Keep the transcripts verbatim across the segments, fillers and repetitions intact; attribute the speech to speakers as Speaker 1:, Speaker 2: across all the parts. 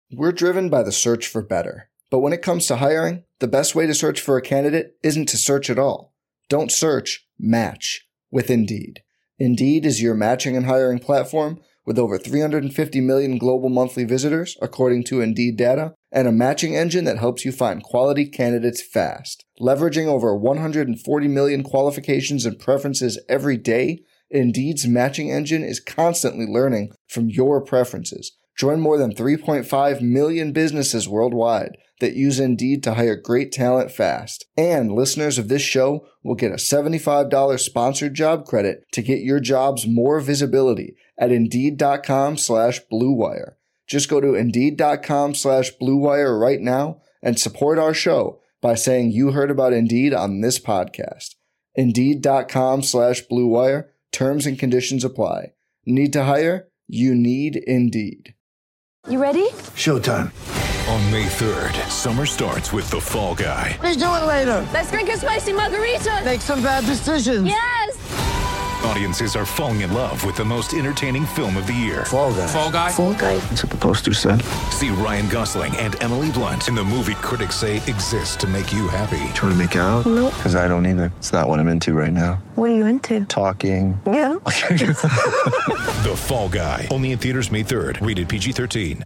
Speaker 1: We're driven by the search for better. But when it comes to hiring, the best way to search for a candidate isn't to search at all. Don't search, match with Indeed. Indeed is your matching and hiring platform with over three hundred fifty million global monthly visitors, according to Indeed data, and a matching engine that helps you find quality candidates fast. Leveraging over one hundred forty million qualifications and preferences every day, Indeed's matching engine is constantly learning from your preferences. Join more than three point five million businesses worldwide that use Indeed to hire great talent fast. And listeners of this show will get a seventy-five dollars sponsored job credit to get your jobs more visibility at Indeed.com slash Blue Wire. Just go to Indeed.com slash Blue Wire right now and support our show by saying you heard about Indeed on this podcast. Indeed.com slash Blue Wire. Terms and conditions apply. Need to hire? You need Indeed.
Speaker 2: You ready?
Speaker 3: Showtime.
Speaker 4: On May third, summer starts with The Fall Guy.
Speaker 3: Let's do it later.
Speaker 2: Let's drink a spicy margarita.
Speaker 3: Make some bad decisions.
Speaker 2: Yes.
Speaker 4: Audiences are falling in love with the most entertaining film of the year.
Speaker 3: Fall Guy.
Speaker 4: Fall Guy.
Speaker 3: Fall Guy. That's what the poster said.
Speaker 4: See Ryan Gosling and Emily Blunt in the movie critics say exists to make you happy.
Speaker 5: Trying to make it out?
Speaker 2: Nope.
Speaker 5: Because I don't either. It's not what I'm into right now.
Speaker 2: What are you into?
Speaker 5: Talking.
Speaker 2: Yeah.
Speaker 4: The Fall Guy. Only in theaters May third. Rated P G thirteen.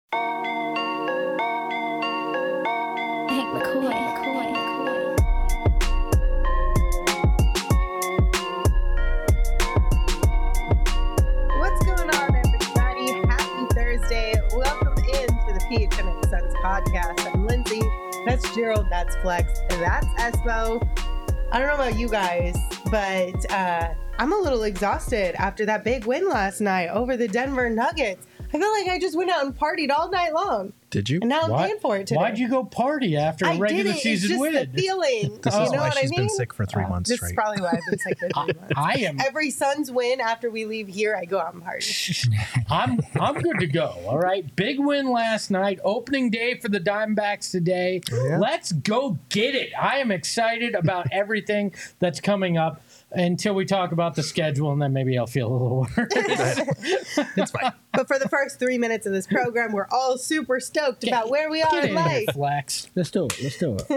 Speaker 6: Podcast. I'm Lindsay. That's Gerald. That's Flex. And that's Espo. I don't know about you guys, but uh, I'm a little exhausted after that big win last night over the Denver Nuggets. I feel like I just went out and partied all night long.
Speaker 7: Did you?
Speaker 6: And now I'm
Speaker 8: Why,
Speaker 6: paying for it today.
Speaker 8: Why'd you go party after a
Speaker 6: I
Speaker 8: regular
Speaker 6: didn't.
Speaker 8: season
Speaker 6: it's just
Speaker 8: win?
Speaker 6: the feeling.
Speaker 7: This
Speaker 6: you
Speaker 7: is
Speaker 6: know
Speaker 7: why
Speaker 6: what
Speaker 7: she's
Speaker 6: I mean?
Speaker 7: been sick for three months
Speaker 6: This
Speaker 7: straight.
Speaker 6: is probably why I've been sick for three months.
Speaker 8: I am.
Speaker 6: Every Suns win after we leave here, I go out and party.
Speaker 8: I'm I'm good to go. All right. Big win last night. Opening day for the Diamondbacks today.
Speaker 7: Yeah.
Speaker 8: Let's go get it. I am excited about everything that's coming up until we talk about the schedule, and then maybe I'll feel a little worse.
Speaker 7: It's fine.
Speaker 6: But for the first three minutes of this program, we're all super stoked about where we are
Speaker 8: Get
Speaker 6: in
Speaker 8: in
Speaker 6: life.
Speaker 8: here, Flex.
Speaker 9: Let's do it. Let's do it.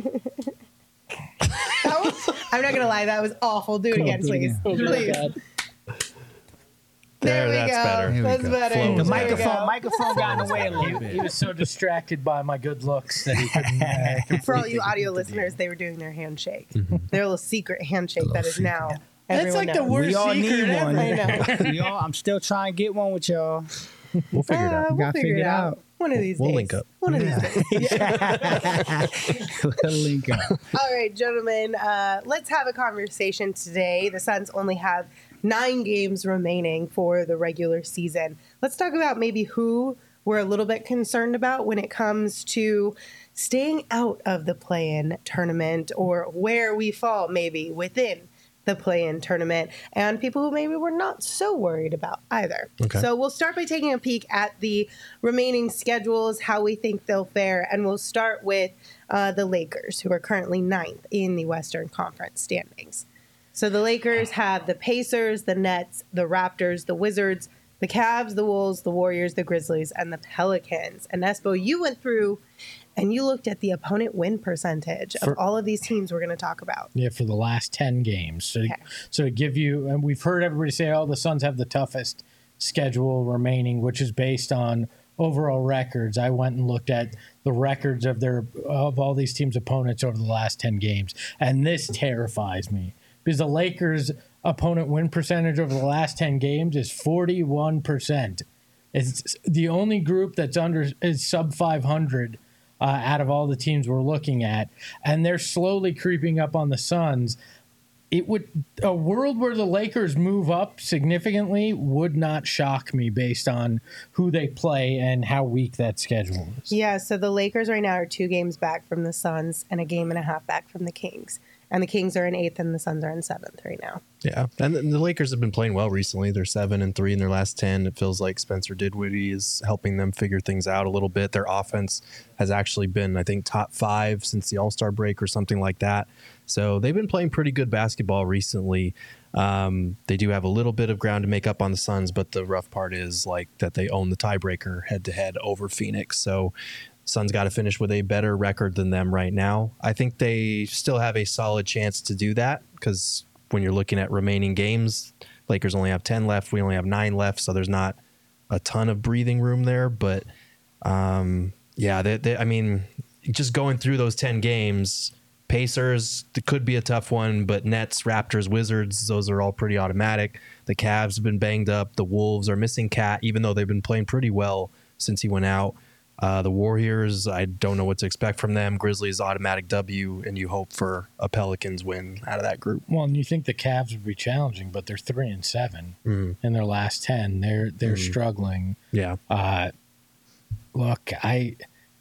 Speaker 6: That was, I'm not going to lie, that was awful. Do it
Speaker 9: Come on,
Speaker 6: again,
Speaker 9: do it
Speaker 6: please.
Speaker 9: again.
Speaker 6: Please.
Speaker 7: There,
Speaker 6: There, we
Speaker 7: that's
Speaker 6: go.
Speaker 7: better. Here we
Speaker 6: That's
Speaker 7: go.
Speaker 6: better.
Speaker 7: Flow
Speaker 6: There
Speaker 7: was
Speaker 6: we
Speaker 7: better.
Speaker 6: go.
Speaker 9: Microphone, microphone got in the way a little
Speaker 8: He
Speaker 9: bit.
Speaker 8: was so distracted by my good looks that he couldn't. Uh,
Speaker 6: For all
Speaker 8: complete
Speaker 6: you
Speaker 8: the-
Speaker 6: audio listeners, they were doing their handshake. Their little secret handshake that is now.
Speaker 8: That's
Speaker 6: everyone
Speaker 8: like the
Speaker 6: knows.
Speaker 8: worst
Speaker 9: We all
Speaker 8: secret
Speaker 9: need one.
Speaker 8: ever.
Speaker 6: I know.
Speaker 9: We all, I'm still trying to get one with y'all.
Speaker 7: We'll figure it
Speaker 6: Uh,
Speaker 7: out.
Speaker 6: we'll
Speaker 9: gotta
Speaker 6: figure
Speaker 9: figure
Speaker 6: it
Speaker 9: it
Speaker 6: out.
Speaker 9: out.
Speaker 6: One of these
Speaker 7: We'll
Speaker 6: days.
Speaker 7: link up.
Speaker 6: One of these days.
Speaker 9: We'll link up.
Speaker 6: All right, gentlemen, uh, let's have a conversation today. The Suns only have nine games remaining for the regular season. Let's talk about maybe who we're a little bit concerned about when it comes to staying out of the play-in tournament, or where we fall maybe within the play-in tournament, and people who maybe we're not so worried about either.
Speaker 7: Okay.
Speaker 6: So we'll start by taking a peek at the remaining schedules, how we think they'll fare, and we'll start with uh, the Lakers, who are currently ninth in the Western Conference standings. So the Lakers have the Pacers, the Nets, the Raptors, the Wizards, the Cavs, the Wolves, the Warriors, the Grizzlies, and the Pelicans. And Espo, you went through and you looked at the opponent win percentage of
Speaker 8: For-
Speaker 6: all of these teams we're going to talk about.
Speaker 8: Yeah, for the last ten games. So,
Speaker 6: Okay.
Speaker 8: so to give you, and we've heard everybody say, oh, the Suns have the toughest schedule remaining, which is based on overall records. I went and looked at the records of their of all these teams' opponents over the last ten games, and this terrifies me because the Lakers' opponent win percentage over the last ten games is forty-one percent. It's the only group that's under is sub five hundred. Uh, out of all the teams we're looking at, and they're slowly creeping up on the Suns. It would a world where the Lakers move up significantly would not shock me based on who they play and how weak that schedule is.
Speaker 6: Yeah, so the Lakers right now are two games back from the Suns and a game and a half back from the Kings. And the Kings are in eighth and the Suns are in seventh right now.
Speaker 7: Yeah, and the, the Lakers have been playing well recently. They're seven and three in their last ten. It feels like Spencer Dinwiddie is helping them figure things out a little bit. Their offense has actually been, I think, top five since the All-Star break or something like that. So they've been playing pretty good basketball recently. Um, they do have a little bit of ground to make up on the Suns, but the rough part is like that they own the tiebreaker head to head over Phoenix. So Suns got to finish with a better record than them right now. I think they still have a solid chance to do that because when you're looking at remaining games, Lakers only have ten left. We only have nine left. So there's not a ton of breathing room there. But um, yeah, they, they, I mean, just going through those ten games, Pacers it could be a tough one, but Nets, Raptors, Wizards, those are all pretty automatic. The Cavs have been banged up. The Wolves are missing Cat, even though they've been playing pretty well since he went out. Uh, the Warriors, I don't know what to expect from them. Grizzlies, automatic W, and you hope for a Pelicans win out of that group.
Speaker 8: Well, and you think the Cavs would be challenging, but they're three and seven mm. in their last ten. They're they're mm. struggling.
Speaker 7: Yeah.
Speaker 8: Uh, look, I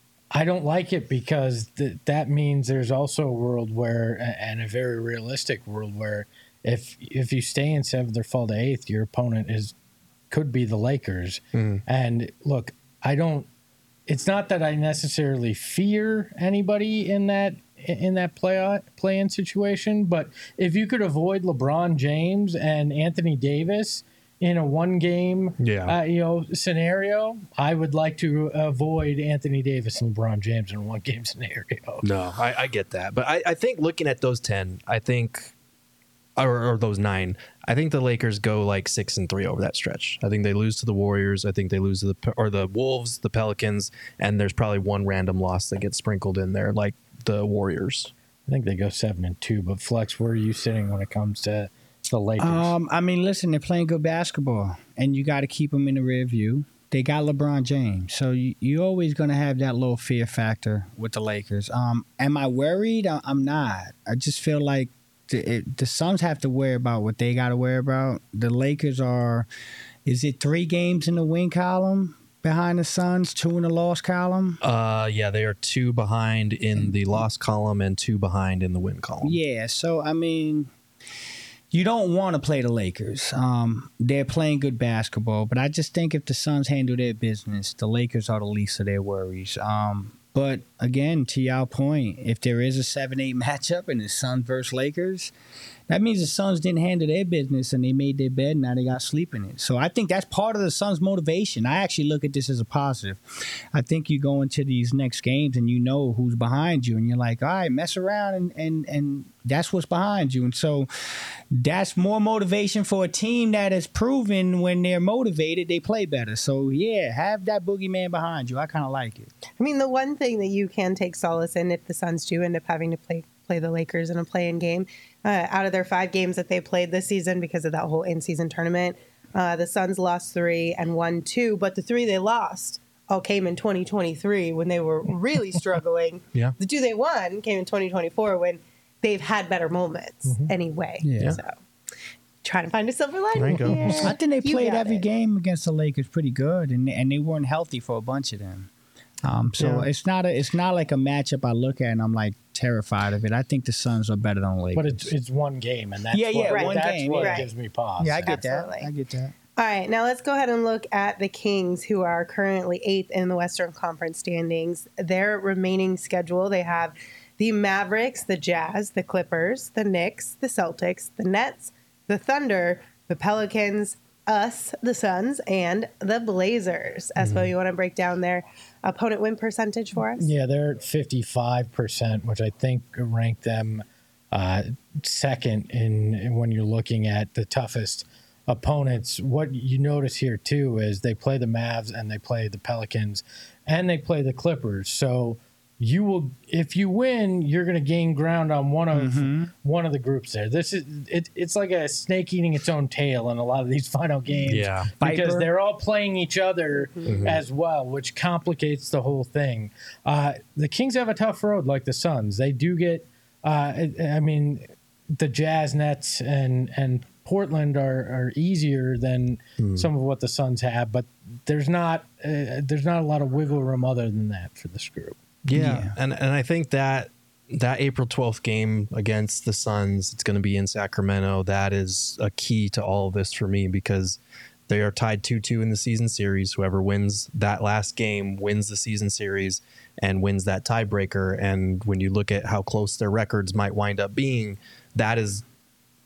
Speaker 8: I don't like it because th- that means there's also a world where, and a very realistic world where, if if you stay in seventh or fall to eighth, your opponent is could be the Lakers. Mm. And look, I don't. It's not that I necessarily fear anybody in that in that play play in situation, but if you could avoid LeBron James and Anthony Davis in a one game
Speaker 7: yeah.
Speaker 8: uh, you know scenario, I would like to avoid Anthony Davis and LeBron James in a one game scenario.
Speaker 7: No, I, I get that, but I, I think looking at those ten, I think. Or, or those nine. I think the Lakers go like six and three over that stretch. I think they lose to the Warriors. I think they lose to the or the Wolves, the Pelicans, and there's probably one random loss that gets sprinkled in there, like the Warriors.
Speaker 8: I think they go seven and two. But Flex, where are you sitting when it comes to the Lakers?
Speaker 9: Um, I mean, listen, they're playing good basketball, and you got to keep them in the rear view. They got LeBron James, so you, you're always going to have that little fear factor with the Lakers. Um, am I worried? I, I'm not. I just feel like. The, it, the Suns have to worry about what they got to worry about. The Lakers are, is it three games in the win column behind the Suns, two in the loss column?
Speaker 7: Uh, yeah, they are two behind in the loss column and two behind in the win column.
Speaker 9: Yeah, so, I mean, you don't want to play the Lakers. Um, they're playing good basketball, but I just think if the Suns handle their business, the Lakers are the least of their worries. Um But, again, to your point, if there is a seven eight matchup and it's Suns versus Lakers, that means the Suns didn't handle their business and they made their bed and now they got sleep in it. So I think that's part of the Suns' motivation. I actually look at this as a positive. I think you go into these next games and you know who's behind you and you're like, all right, mess around and, and, and that's what's behind you. And so that's more motivation for a team that has proven when they're motivated, they play better. So, yeah, have that boogeyman behind you. I kind of like it.
Speaker 6: I mean, the one thing that you can take solace in if the Suns do end up having to play play the Lakers in a play-in game, uh, out of their five games that they played this season because of that whole in-season tournament, uh, the Suns lost three and won two, but the three they lost all came in twenty twenty-three when they were really struggling.
Speaker 7: Yeah.
Speaker 6: The two they won came in twenty twenty-four when they've had better moments mm-hmm. anyway.
Speaker 9: Yeah.
Speaker 6: So trying to find a silver lining.
Speaker 7: There you go.
Speaker 6: Yeah.
Speaker 9: I think they
Speaker 6: You
Speaker 9: played
Speaker 6: got
Speaker 9: every
Speaker 6: it.
Speaker 9: game against the Lakers pretty good, and and they weren't healthy for a bunch of them. Um, so
Speaker 7: Yeah.
Speaker 9: it's not a it's not like a matchup I look at and I'm like terrified of it. I think the Suns are better than the Lakers.
Speaker 8: But it's it's one game, and that's
Speaker 9: Yeah, yeah,
Speaker 8: what,
Speaker 6: one
Speaker 8: that's
Speaker 9: game,
Speaker 8: what
Speaker 6: yeah.
Speaker 8: gives me pause.
Speaker 9: yeah, I get
Speaker 6: Absolutely.
Speaker 9: that. I get that.
Speaker 6: All right, now let's go ahead and look at the Kings, who are currently eighth in the Western Conference standings. Their remaining schedule, they have the Mavericks, the Jazz, the Clippers, the Knicks, the Celtics, the Nets, the Thunder, the Pelicans, us, the Suns, and the Blazers. Espo, mm-hmm. you want to break down their opponent win percentage for us?
Speaker 8: Yeah, they're at fifty-five percent, which I think rank them uh, second in, in when you're looking at the toughest opponents. What you notice here, too, is they play the Mavs and they play the Pelicans and they play the Clippers. So you will, if you win, you're going to gain ground on one of mm-hmm. one of the groups there. This is it, it's like a snake eating its own tail in a lot of these final games.
Speaker 7: Yeah.
Speaker 8: Because
Speaker 9: Viper.
Speaker 8: they're all playing each other mm-hmm. as well, which complicates the whole thing. Uh, the Kings have a tough road like the Suns. They do get, uh, I mean, the Jazz, Nets, and and Portland are, are easier than mm. some of what the Suns have, but there's not uh, there's not a lot of wiggle room other than that for this group.
Speaker 7: Yeah.
Speaker 9: Yeah.
Speaker 7: And and I think that that April twelfth game against the Suns, it's going to be in Sacramento. That is a key to all of this for me because they are tied two two in the season series. Whoever wins that last game wins the season series and wins that tiebreaker. And when you look at how close their records might wind up being, that is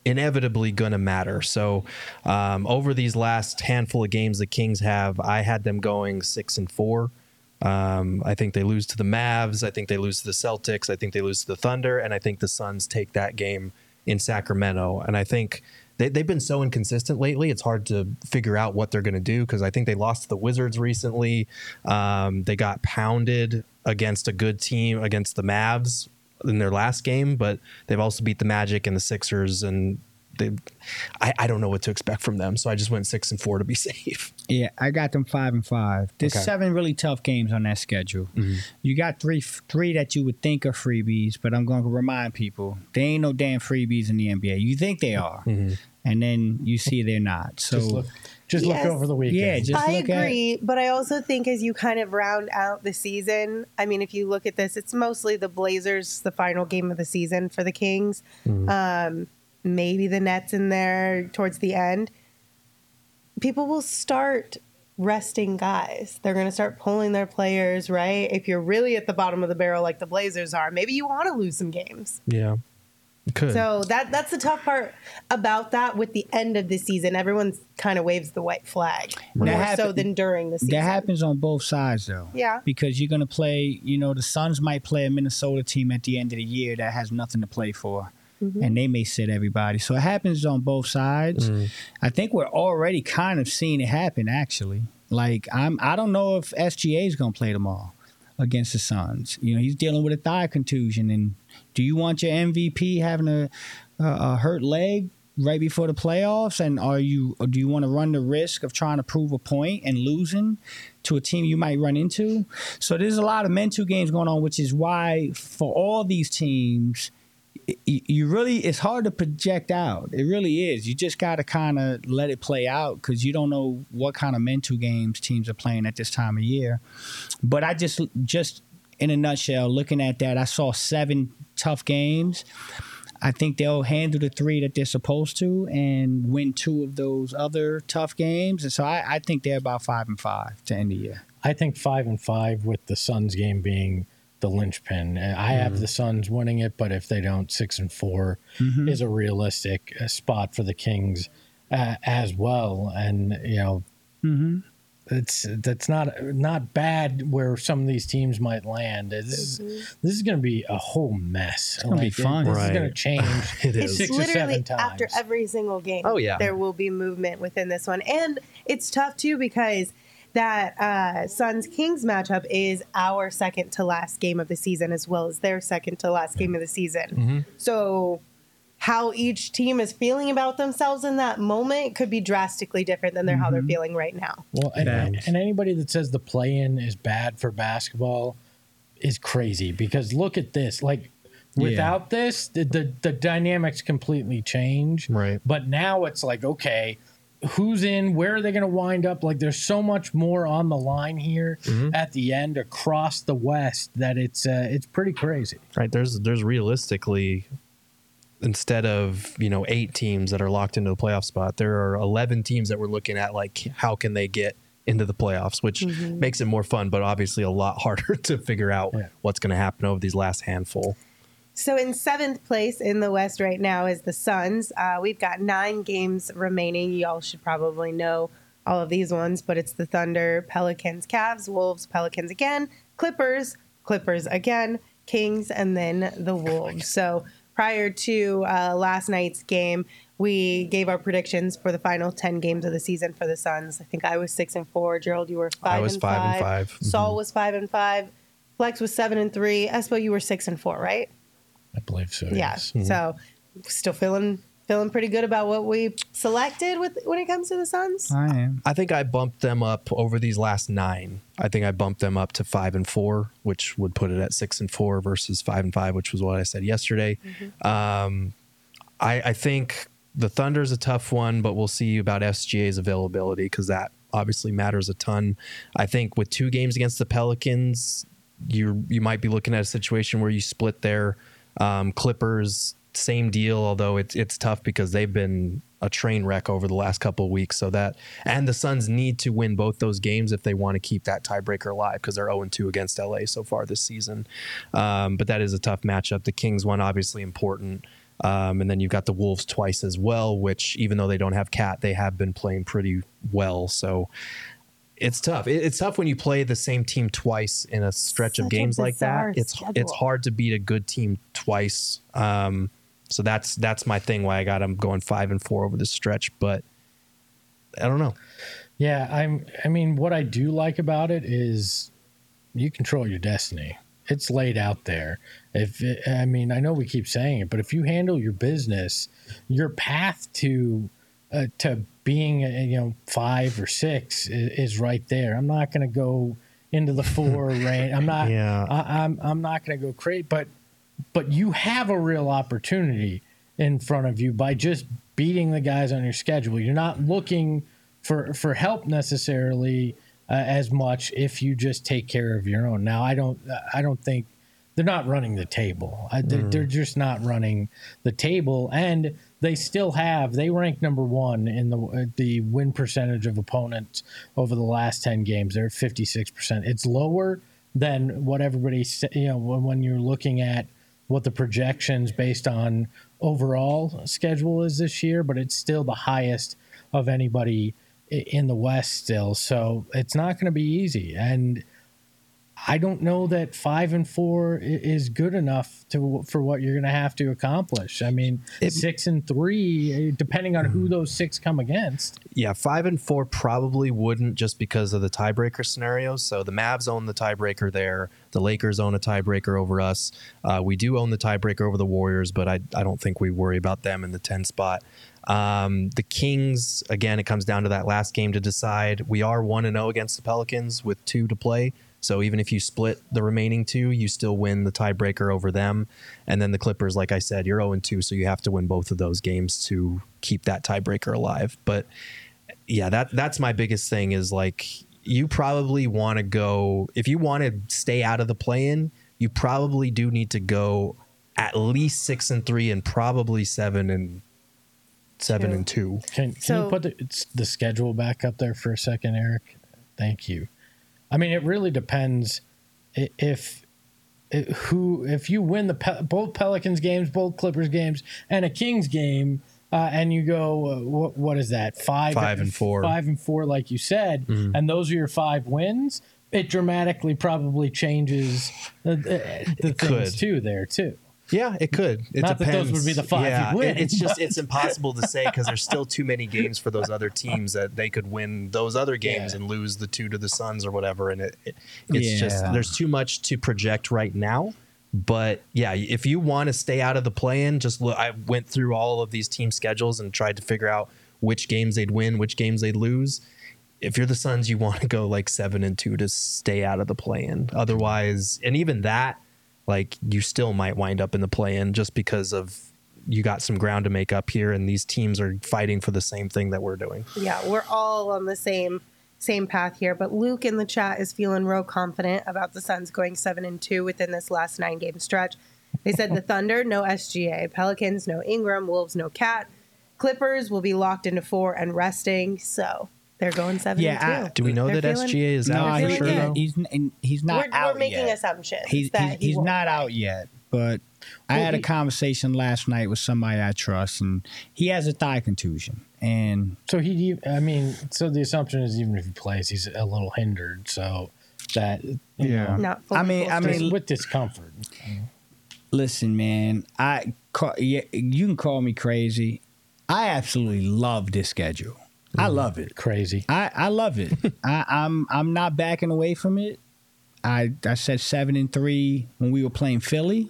Speaker 7: inevitably going to matter. So um, over these last handful of games the Kings have, I had them going six and four. Um, I think they lose to the Mavs. I think they lose to the Celtics. I think they lose to the Thunder. And I think the Suns take that game in Sacramento. And I think they, they've been so inconsistent lately. It's hard to figure out what they're going to do because I think they lost to the Wizards recently. Um, they got pounded against a good team, against the Mavs in their last game, but they've also beat the Magic and the Sixers, and they, I, I don't know what to expect from them. So I just went six and four to be safe.
Speaker 9: Yeah, I got them five and five. There's
Speaker 7: Okay.
Speaker 9: seven really tough games on that schedule.
Speaker 7: Mm-hmm.
Speaker 9: You got three three that you would think are freebies, but I'm going to remind people, they ain't no damn freebies in the N B A. You think they are,
Speaker 7: Mm-hmm.
Speaker 9: and then you see they're not. So
Speaker 8: Just look, just
Speaker 6: Yes.
Speaker 8: look over the weekend.
Speaker 9: yeah, just
Speaker 6: I
Speaker 9: look at
Speaker 6: agree, but I also think as you kind of round out the season, I mean, if you look at this, it's mostly the Blazers, the final game of the season for the Kings. Um, maybe the Nets in there towards the end. People will start resting guys. They're going to start pulling their players, right? If you're really at the bottom of the barrel like the Blazers are, maybe you want to lose some games.
Speaker 7: Yeah. Could.
Speaker 6: So that that's the tough part about that with the end of the season. Everyone kind of waves the white flag more
Speaker 9: That
Speaker 6: so
Speaker 9: happen-
Speaker 6: than during the season.
Speaker 9: that happens on both sides though.
Speaker 6: Yeah.
Speaker 9: Because you're going to play, you know, the Suns might play a Minnesota team at the end of the year that has nothing to play for.
Speaker 6: Mm-hmm.
Speaker 9: And they may sit everybody. So it happens on both sides. I think we're already kind of seeing it happen actually. Like I'm I don't know if S G A is going to play tomorrow against the Suns. You know, he's dealing with a thigh contusion, and do you want your M V P having a, a, a hurt leg right before the playoffs? And are you, or do you want to run the risk of trying to prove a point and losing to a team you might run into? So there's a lot of mental games going on, which is why for all these teams, y- you really, it's hard to project out. It really is. You just got to kind of let it play out because you don't know what kind of mental games teams are playing at this time of year. But I just, just in a nutshell, looking at that, I saw seven tough games. I think they'll handle the three that they're supposed to and win two of those other tough games. And so I, I think they're about five and five to end the year.
Speaker 8: I think five and five with the Suns game being the linchpin. And I have the Suns winning it, but if they don't, six and four
Speaker 9: Mm-hmm.
Speaker 8: is a realistic uh, spot for the Kings uh, as well. And you know,
Speaker 9: Mm-hmm.
Speaker 8: it's that's not not bad where some of these teams might land. This is this is going to be a whole mess. It's
Speaker 9: gonna be fun.
Speaker 8: This
Speaker 7: Right.
Speaker 8: is going to change.
Speaker 7: It
Speaker 6: It's
Speaker 7: is.
Speaker 8: Six or
Speaker 6: literally
Speaker 8: seven times.
Speaker 6: after every single game.
Speaker 7: Oh, yeah.
Speaker 6: there will be movement within this one, and it's tough too because that uh, Suns Kings matchup is our second to last game of the season as well as their second to last game of the season.
Speaker 7: Mm-hmm.
Speaker 6: So how each team is feeling about themselves in that moment could be drastically different than they're how
Speaker 7: Mm-hmm.
Speaker 6: they're feeling right now.
Speaker 8: Well, and,
Speaker 7: Thanks.
Speaker 8: and anybody that says the play-in is bad for basketball is crazy because look at this. Like, without this, the, the the dynamics completely change.
Speaker 7: Right.
Speaker 8: But now it's like, okay, who's in? Where are they going to wind up? Like, there's so much more on the line here at the end across the West that it's uh, it's pretty crazy.
Speaker 7: Right. There's there's realistically, instead of, you know, eight teams that are locked into the playoff spot, there are eleven teams that we're looking at, like, how can they get into the playoffs, which makes it more fun, but obviously a lot harder to figure out
Speaker 8: Yeah.
Speaker 7: what's going to happen over these last handful.
Speaker 6: So in seventh place in the West right now is the Suns. Uh, we've got nine games remaining. Y'all should probably know all of these ones, but it's the Thunder, Pelicans, Cavs, Wolves, Pelicans again, Clippers, Clippers again, Kings, and then the Wolves. So prior to uh, last night's game, we gave our predictions for the final ten games of the season for the Suns. I think I was six and four. Gerald, you were five
Speaker 7: I was
Speaker 6: and
Speaker 7: five
Speaker 6: five.
Speaker 7: and five.
Speaker 6: Saul was five and five. Flex was seven and three. Espo, you were six and four, right?
Speaker 8: I believe so.
Speaker 6: Yeah.
Speaker 8: yes.
Speaker 6: So still feeling feeling pretty good about what we selected with when it comes to the Suns.
Speaker 9: I am.
Speaker 7: I think I bumped them up over these last nine. I think I bumped them up to five and four, which would put it at six and four versus five and five, which was what I said yesterday. Um, I, I think the Thunder's a tough one, but we'll see about S G A's availability because that obviously matters a ton. I think with two games against the Pelicans, you you might be looking at a situation where you split there. Um, Clippers, same deal, although it's it's tough because they've been a train wreck over the last couple of weeks. So that, and the Suns need to win both those games if they want to keep that tiebreaker alive because they're oh and two against L A so far this season. Um, but that is a tough matchup. The Kings one, obviously important. Um, and then you've got the Wolves twice as well, which even though they don't have Cat, they have been playing pretty well. So it's tough. It, it's tough when you play the same team twice in a stretch
Speaker 6: Such
Speaker 7: of games
Speaker 6: a
Speaker 7: like that. It's
Speaker 6: schedule.
Speaker 7: it's hard to beat a good team twice. Um, so that's that's my thing. Why I got them going five and four over the stretch, but I don't know.
Speaker 8: Yeah, I'm. I mean, what I do like about it is you control your destiny. It's laid out there. If it, I mean, I know we keep saying it, but if you handle your business, your path to uh, to being, uh, you know, five or six is, is right there. I'm not going to go into the four range. I'm not.
Speaker 7: Yeah.
Speaker 8: I, I'm. I'm not going to go crazy. But but you have a real opportunity in front of you by just beating the guys on your schedule. You're not looking for for help necessarily uh, as much if you just take care of your own. Now, I don't I don't think they're not running the table. I, they're,
Speaker 7: Mm.
Speaker 8: they're just not running the table, and they still have they rank number one in the uh, the win percentage of opponents over the last ten games. They're at fifty-six percent. It's lower than what everybody sa- you know when, when you're looking at what the projections based on overall schedule is this year, but it's still the highest of anybody in the West still. So it's not going to be easy. And I don't know that five and four is good enough to for what you're going to have to accomplish. I mean,
Speaker 7: It-
Speaker 8: six and three, depending on who those six come against.
Speaker 7: Yeah, five and four probably wouldn't just because of the tiebreaker scenarios. So the Mavs own the tiebreaker there. The Lakers own a tiebreaker over us. Uh, we do own the tiebreaker over the Warriors, but I, I don't think we worry about them in the ten spot. Um, the Kings, again, it comes down to that last game to decide. We are one and zero against the Pelicans with two to play. So even if you split the remaining two, you still win the tiebreaker over them. And then the Clippers, like I said, you're zero and two, so you have to win both of those games to keep that tiebreaker alive. But yeah, that that's my biggest thing is like you probably want to go, if you want to stay out of the play-in, you probably do need to go at least six and three and probably seven and seven
Speaker 6: Two.
Speaker 7: and two.
Speaker 8: Can, can
Speaker 6: So-
Speaker 8: you put the, it's the schedule back up there for a second, Eric? Thank you. I mean, it really depends i- if, i who if you win the Pe- both Pelicans games, both Clippers games, and a Kings game, uh, and you go, uh, what what is that? Five,
Speaker 7: Five and four.
Speaker 8: five and four, like you said,
Speaker 7: Mhm.
Speaker 8: and those are your five wins. It dramatically probably changes the, the, the
Speaker 7: It
Speaker 8: things
Speaker 7: could.
Speaker 8: too there too.
Speaker 7: Yeah, it could. It
Speaker 8: Not that
Speaker 7: depends.
Speaker 8: those would be the five
Speaker 7: Yeah,
Speaker 8: you'd win,
Speaker 7: it- it's just
Speaker 8: but-
Speaker 7: it's impossible to say because there's still too many games for those other teams that they could win those other games
Speaker 8: Yeah.
Speaker 7: and lose the two to the Suns or whatever. And it, it it's just
Speaker 9: Yeah.
Speaker 7: there's too much to project right now. But yeah, if you want to stay out of the play-in, just look. I went through all of these team schedules and tried to figure out which games they'd win, which games they'd lose. If you're the Suns, you want to go like seven and two to stay out of the play-in. Otherwise, and even that, like you still might wind up in the play-in just because of you got some ground to make up here, and these teams are fighting for the same thing that we're doing.
Speaker 6: Yeah, we're all on the same same path here. But Luke in the chat is feeling real confident about the Suns going seven and two within this last nine game stretch. They said the Thunder, no S G A. Pelicans, no Ingram. Wolves, no Cat. Clippers will be locked into four and resting. So they're going seven
Speaker 9: Yeah,
Speaker 6: and
Speaker 9: I-
Speaker 6: two.
Speaker 7: Do we know
Speaker 6: They're
Speaker 7: that
Speaker 6: feeling-
Speaker 7: S G A is
Speaker 9: No,
Speaker 7: out
Speaker 6: they're
Speaker 7: for
Speaker 9: he,
Speaker 7: sure
Speaker 6: feeling
Speaker 7: though?
Speaker 6: good.
Speaker 9: he's and he's not
Speaker 6: We're,
Speaker 9: out
Speaker 6: we're making
Speaker 9: yet.
Speaker 6: assumptions.
Speaker 9: He's
Speaker 6: that
Speaker 9: he's,
Speaker 6: he
Speaker 9: he's
Speaker 6: won't
Speaker 9: not
Speaker 6: play.
Speaker 9: out yet, but I
Speaker 8: Well,
Speaker 9: had a
Speaker 8: he-
Speaker 9: conversation last night with somebody I trust, and he has a thigh contusion. And
Speaker 8: So he, I mean, so the assumption is even if he plays, he's a little hindered. So that, you
Speaker 9: Yeah.
Speaker 8: know,
Speaker 6: Not fully
Speaker 9: I mean, I
Speaker 6: full
Speaker 9: mean,
Speaker 8: with discomfort.
Speaker 9: listen, man, I call, yeah, you can call me crazy. I absolutely love this schedule. I love it.
Speaker 8: Crazy.
Speaker 9: I, I love it. I, I'm I'm not backing away from it. I I said seven and three when we were playing Philly.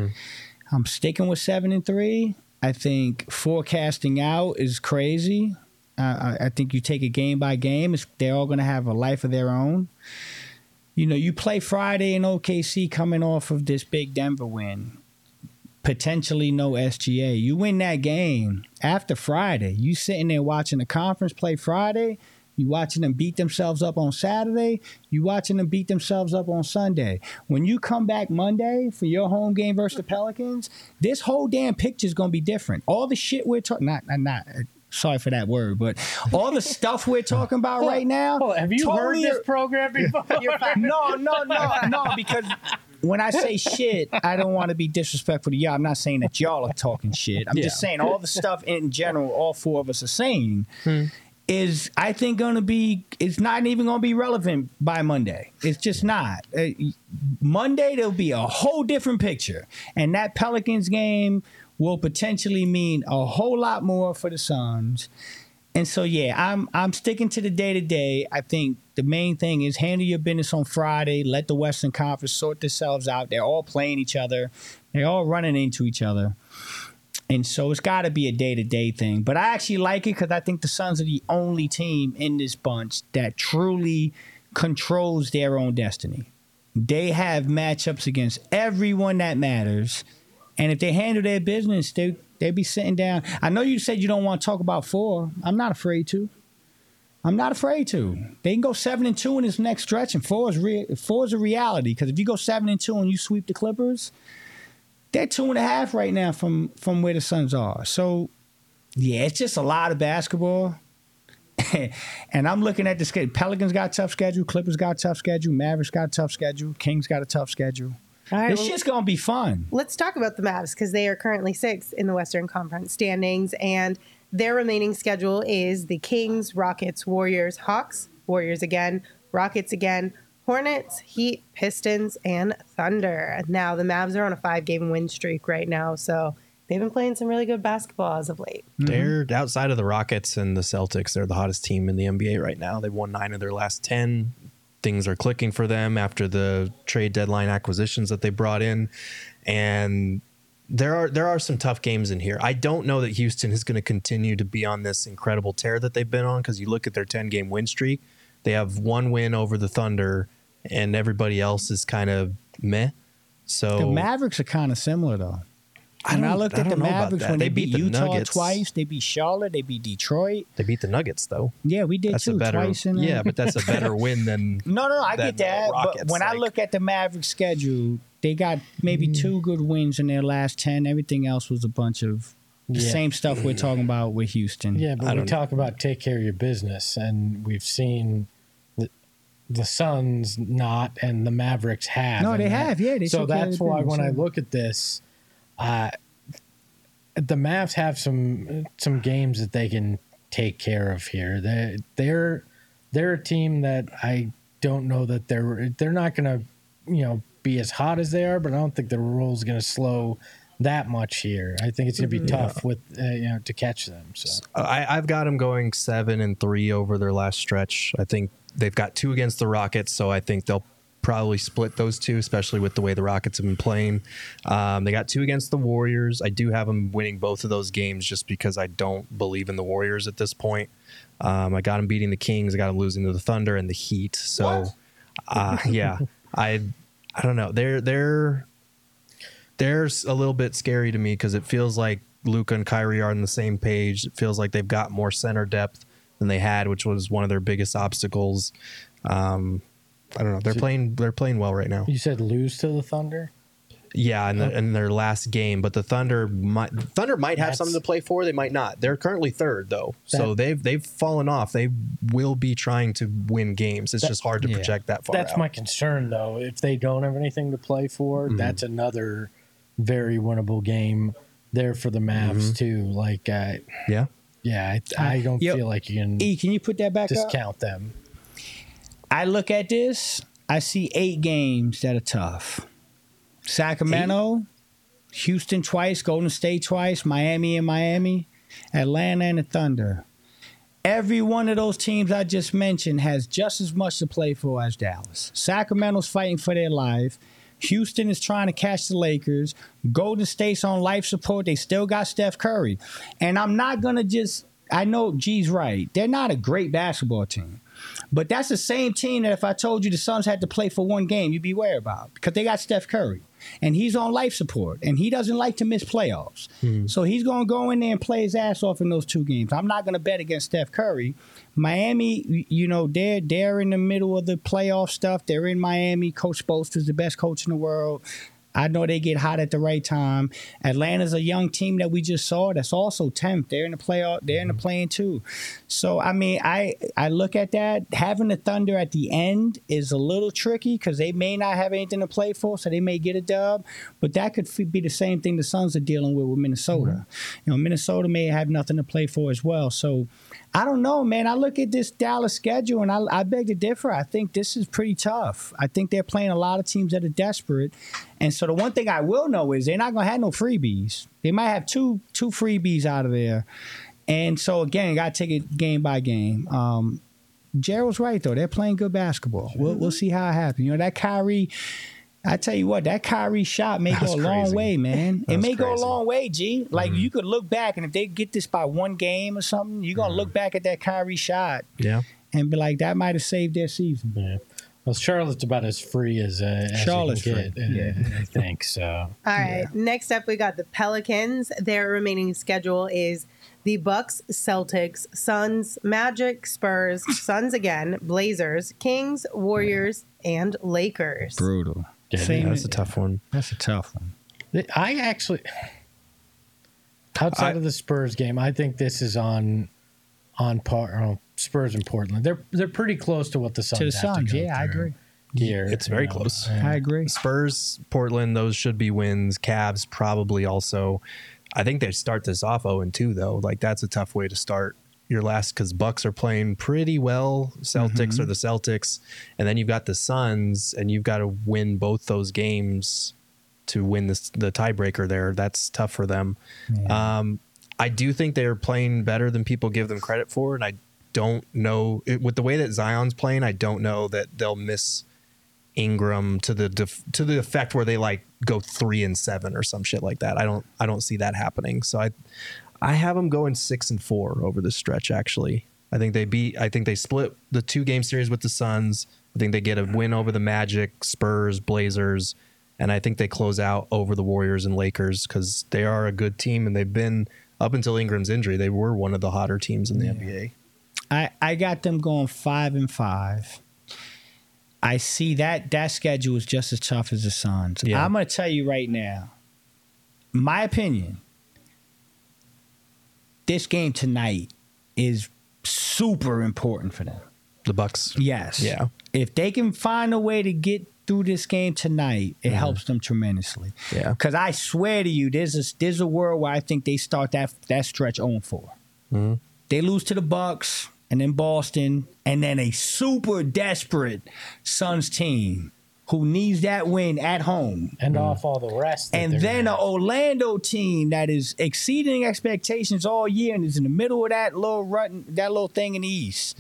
Speaker 9: I'm sticking with seven and three. I think forecasting out is crazy. Uh, I, I think you take it game by game. It's, they're all going to have a life of their own. You know, you play Friday in O K C coming off of this big Denver win. Potentially no S G A. You win that game after Friday. You sitting there watching the conference play Friday. You watching them beat themselves up on Saturday. You watching them beat themselves up on Sunday. When you come back Monday for your home game versus the Pelicans, this whole damn picture is gonna be different. All the shit we're talking, not, not, not. Sorry for that word, but all the stuff we're talking about right now.
Speaker 8: Oh, have you
Speaker 9: totally
Speaker 8: heard this program before?
Speaker 6: You're fine.
Speaker 9: no, no, no, no, because when I say shit, I don't want to be disrespectful to y'all. I'm not saying that y'all are talking shit. I'm
Speaker 7: Yeah.
Speaker 9: just saying all the stuff in general, all four of us are saying,
Speaker 7: Hmm.
Speaker 9: is I think going to be, it's not even going to be relevant by Monday. It's just not. Uh, Monday, there'll be a whole different picture. And that Pelicans game will potentially mean a whole lot more for the Suns. And so, yeah, I'm I'm sticking to the day-to-day. I think the main thing is handle your business on Friday. Let the Western Conference sort themselves out. They're all playing each other. They're all running into each other. And so it's got to be a day-to-day thing. But I actually like it because I think the Suns are the only team in this bunch that truly controls their own destiny. They have matchups against everyone that matters. And if they handle their business, they they be sitting down. I know you said you don't want to talk about four. I'm not afraid to. I'm not afraid to. They can go seven and two in this next stretch, and four is re- four is a reality. Because if you go seven and two and you sweep the Clippers, they're two and a half right now from from where the Suns are. So, yeah, it's just a lot of basketball. And I'm looking at the schedule. Pelicans got a tough schedule. Clippers got a tough schedule. Mavericks got a tough schedule. Kings got a tough schedule.
Speaker 6: All right,
Speaker 9: This
Speaker 6: well,
Speaker 9: shit's gonna be fun.
Speaker 6: let's talk about the Mavs because they are currently sixth in the Western Conference standings, and their remaining schedule is the Kings, Rockets, Warriors, Hawks, Warriors again, Rockets again, Hornets, Heat, Pistons, and Thunder. Now the Mavs are on a five-game win streak right now, so they've been playing some really good basketball as of late.
Speaker 7: They're outside of the Rockets and the Celtics. They're the hottest team in the N B A right now. They've won nine of their last ten. Things are clicking for them after the trade deadline acquisitions that they brought in. And there are there are some tough games in here. I don't know that Houston is going to continue to be on this incredible tear that they've been on because you look at their ten-game win streak. They have one win over the Thunder, and everybody else is kind of meh. So
Speaker 9: The Mavericks are kind of similar, though.
Speaker 7: I
Speaker 9: When I
Speaker 7: don't-
Speaker 9: looked
Speaker 7: I
Speaker 9: at the
Speaker 7: don't know about
Speaker 9: Mavericks
Speaker 7: that.
Speaker 9: when
Speaker 7: They
Speaker 9: they,
Speaker 7: beat
Speaker 9: beat
Speaker 7: the
Speaker 9: Utah
Speaker 7: Nuggets.
Speaker 9: twice, they beat Charlotte, they beat Detroit.
Speaker 7: They beat the Nuggets, though.
Speaker 9: Yeah, we did
Speaker 7: That's
Speaker 9: too,
Speaker 7: a better,
Speaker 9: twice. In a-
Speaker 7: yeah, but that's a better win than
Speaker 9: no, no, no, I
Speaker 7: than
Speaker 9: get
Speaker 7: the
Speaker 9: that. But
Speaker 7: Rockets,
Speaker 9: when I
Speaker 7: like-
Speaker 9: look at the Mavericks schedule, they got maybe
Speaker 7: Mm.
Speaker 9: two good wins in their last ten. Everything else was a bunch of the
Speaker 8: Yeah.
Speaker 9: same stuff we're talking about with Houston.
Speaker 8: Yeah,
Speaker 7: I
Speaker 8: but we
Speaker 7: don't-
Speaker 8: talk about take care of your business, and we've seen the, the Suns not, and the Mavericks have.
Speaker 9: No,
Speaker 8: and
Speaker 9: they
Speaker 8: that-
Speaker 9: have, yeah, they
Speaker 8: so
Speaker 9: took care of
Speaker 8: that's
Speaker 9: their
Speaker 8: why
Speaker 9: business,
Speaker 8: when I
Speaker 9: yeah.
Speaker 8: look at this, uh, the Mavs have some some games that they can take care of here. They they're they're a team that I don't know that they're they're not going to you know be as hot as they are, but I don't think the roll's going to slow that much here. I think it's going to be tough with uh, you know to catch them. So
Speaker 7: I, I've got them going seven and three over their last stretch. I think they've got two against the Rockets, so I think they'll probably split those two, especially with the way the Rockets have been playing. Um, they got two against the Warriors. I do have them winning both of those games just because I don't believe in the Warriors at this point. Um, I got them beating the Kings. I got them losing to the Thunder and the Heat. So, uh, yeah, I I don't know. They're they're they're a little bit scary to me because it feels like Luka and Kyrie are on the same page. It feels like they've got more center depth than they had, which was one of their biggest obstacles. Um, I don't know. They're playing. They're playing well right now.
Speaker 8: you said lose to the Thunder.
Speaker 7: Yeah, in, the, in their last game, but the Thunder might Thunder might have
Speaker 8: That's-
Speaker 7: something to play for. They might not. They're currently third though, so
Speaker 8: That-
Speaker 7: they've they've fallen off. They will be trying to win games. It's
Speaker 8: That-
Speaker 7: just hard to
Speaker 9: yeah.
Speaker 7: project that far.
Speaker 8: That's
Speaker 7: out.
Speaker 8: my concern, though. If they don't have anything to play for,
Speaker 7: Mm-hmm.
Speaker 8: that's another very winnable game there for the Mavs
Speaker 7: Mm-hmm.
Speaker 8: too. Like, uh,
Speaker 7: Yeah.
Speaker 8: yeah, I, I don't
Speaker 9: Yo,
Speaker 8: feel like you can
Speaker 9: E, can you put that back up?
Speaker 8: discount them.
Speaker 9: I look at this, I see eight games that are tough. Sacramento, Houston twice, Golden State twice, Miami and Miami, Atlanta and the Thunder. Every one of those teams I just mentioned has just as much to play for as Dallas. Sacramento's fighting for their life. Houston is trying to catch the Lakers. Golden State's on life support. They still got Steph Curry. And I'm not going to just, I know G's right. They're not a great basketball team. But that's the same team that if I told you the Suns had to play for one game, you'd be worried about because they got Steph Curry. And he's on life support, and he doesn't like to miss playoffs. So he's going to go in there and play his ass off in those two games. I'm not going to bet against Steph Curry. Miami, you know, they're they're in the middle of the playoff stuff. They're in Miami. Coach Spoelstra's the best coach in the world. I know they get hot at the right time. Atlanta's a young team that we just saw that's also tenth. They're in the playoff. They're in the play-in too. So I mean, I I look at that. Having the Thunder at the end is a little tricky because they may not have anything to play for, so they may get a dub. But that could be the same thing the Suns are dealing with with Minnesota. Mm-hmm. You know, Minnesota may have nothing to play for as well. So I don't know, man. I look at this Dallas schedule and I, I beg to differ. I think this is pretty tough. I think they're playing a lot of teams that are desperate. And so the one thing I will know is they're not going to have no freebies. They might have two two freebies out of there. And so, again, you got to take it game by game. Um, Gerald's right, though. They're playing good basketball. We'll, we'll see how it happens. You know, that Kyrie – I tell you what, that Kyrie shot may go a long
Speaker 7: crazy.
Speaker 9: way, man.
Speaker 7: That
Speaker 9: it
Speaker 7: was
Speaker 9: may go a
Speaker 7: crazy.
Speaker 9: long way, G. Like,
Speaker 7: Mhm.
Speaker 9: you could look back, and if they get this by one game or something, you're going to
Speaker 7: Mhm.
Speaker 9: look back at that Kyrie shot
Speaker 7: Yeah.
Speaker 9: and be like, that might have saved their season.
Speaker 8: Yeah. Well, Charlotte's about as free as, uh, as
Speaker 9: Charlotte's
Speaker 8: you can get,
Speaker 9: free.
Speaker 8: uh, I think so.
Speaker 6: All right. Next up, we got the Pelicans. Their remaining schedule is the Bucks, Celtics, Suns, Magic, Spurs, Suns again, Blazers, Kings, Warriors, and Lakers.
Speaker 9: Brutal.
Speaker 8: Yeah,
Speaker 9: Same-
Speaker 7: That's a tough one.
Speaker 9: That's a tough one.
Speaker 8: I actually, outside
Speaker 7: I-
Speaker 8: of the Spurs game, I think this is on on par. Oh, Spurs and Portland, they're they're pretty close to what the Suns
Speaker 9: To the
Speaker 8: have
Speaker 9: Suns,
Speaker 8: to go
Speaker 9: yeah, I
Speaker 8: through
Speaker 9: agree.
Speaker 8: Here,
Speaker 7: It's
Speaker 8: you
Speaker 7: very
Speaker 8: know,
Speaker 7: close.
Speaker 8: and-
Speaker 9: I agree.
Speaker 7: Spurs, Portland, those should be wins. Cavs probably also. I think they start this off oh and two, though. Like, that's a tough way to start your last because Bucks are playing pretty well. Celtics
Speaker 9: Mm-hmm.
Speaker 7: are the Celtics. And then you've got the Suns, and you've got to win both those games to win this, the tiebreaker there. That's tough for them.
Speaker 9: Yeah.
Speaker 7: Um, I do think they're playing better than people give them credit for. And I don't know, it, with the way that Zion's playing, I don't know that they'll miss Ingram to the def, to the effect where they like go three and seven or some shit like that. I don't I don't see that happening. So I I have them going six and four over the stretch. Actually, I think they beat. I think they split the two game series with the Suns. I think they get a win over the Magic, Spurs, Blazers, and I think they close out over the Warriors and Lakers because they are a good team and they've been up until Ingram's injury. They were one of the hotter teams in the N B A.
Speaker 9: I, I got them going five and five. I see that that schedule is just as tough as the Suns.
Speaker 7: Yeah.
Speaker 9: I'm going to tell you right now, my opinion, this game tonight is super important for them.
Speaker 7: The Bucks.
Speaker 9: Yes.
Speaker 7: Yeah.
Speaker 9: If they can find a way to get through this game tonight, it helps them tremendously.
Speaker 7: Yeah.
Speaker 9: Because I swear to you, there's a, there's a world where I think they start that that stretch oh and four.
Speaker 7: Mhm.
Speaker 9: They lose to the Bucks and then Boston, and then a super desperate Suns team who needs that win at home.
Speaker 8: and off all the rest. that
Speaker 9: And
Speaker 8: they're
Speaker 9: then an
Speaker 8: gonna have.
Speaker 9: Orlando team that is exceeding expectations all year and is in the middle of that little run, that little thing in the East.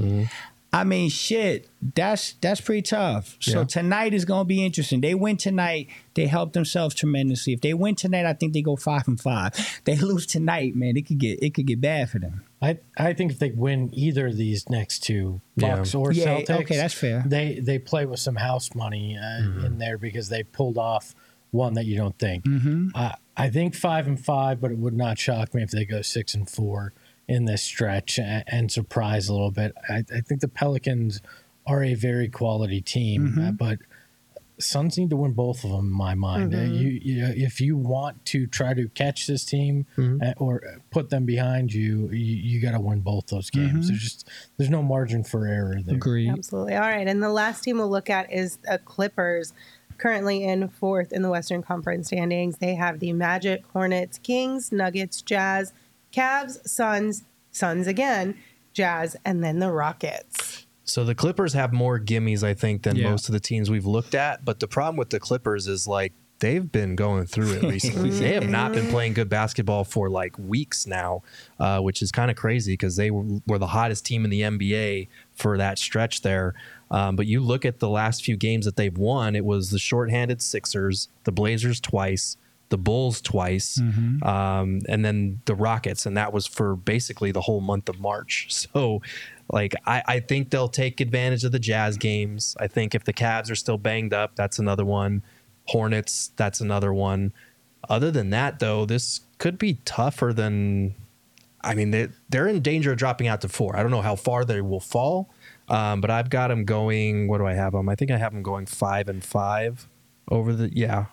Speaker 9: I mean, shit, that's that's pretty tough. So
Speaker 7: Yeah.
Speaker 9: tonight is going to be interesting. They win tonight, they help themselves tremendously. If they win tonight, I think they go five and five. They lose tonight, man, it could get it could get bad for them.
Speaker 8: I, I think if they win either of these next two,
Speaker 7: Yeah.
Speaker 8: Bucks or
Speaker 9: Yeah,
Speaker 8: Celtics,
Speaker 9: okay, that's fair.
Speaker 8: They they play with some house money uh, in there because they pulled off one that you don't think.
Speaker 9: Mm-hmm.
Speaker 8: I I think five and five, but it would not shock me if they go six and four in this stretch and, and surprise a little bit. I, I think the Pelicans are a very quality team,
Speaker 9: Mm-hmm.
Speaker 8: uh, but Suns need to win both of them. In my mind, uh, you, you if you want to try to catch this team uh, or put them behind you, you, you got to win both those games. There's just there's no margin for error there.
Speaker 9: Agreed.
Speaker 6: Absolutely. All right. And the last team we'll look at is the Clippers, currently in fourth in the Western Conference standings. They have the Magic, Hornets, Kings, Nuggets, Jazz, Cavs, Suns, Suns again, Jazz, and then the Rockets.
Speaker 7: So the Clippers have more gimmies, I think, than
Speaker 9: Yeah.
Speaker 7: most of the teams we've looked at. But the problem with the Clippers is like they've been going through it recently. They have not been playing good basketball for like weeks now, uh, which is kind of crazy because they were, were the hottest team in the N B A for that stretch there. Um, but you look at the last few games that they've won, it was the shorthanded Sixers, the Blazers twice, the Bulls twice, um, and then the Rockets. And that was for basically the whole month of March. So like, I, I think they'll take advantage of the Jazz games. I think if the Cavs are still banged up, that's another one. Hornets, that's another one. Other than that, though, this could be tougher than, I mean, they, they're in danger of dropping out to four. I don't know how far they will fall, um, but I've got them going, what do I have them? I think I have them going five and five over the, yeah.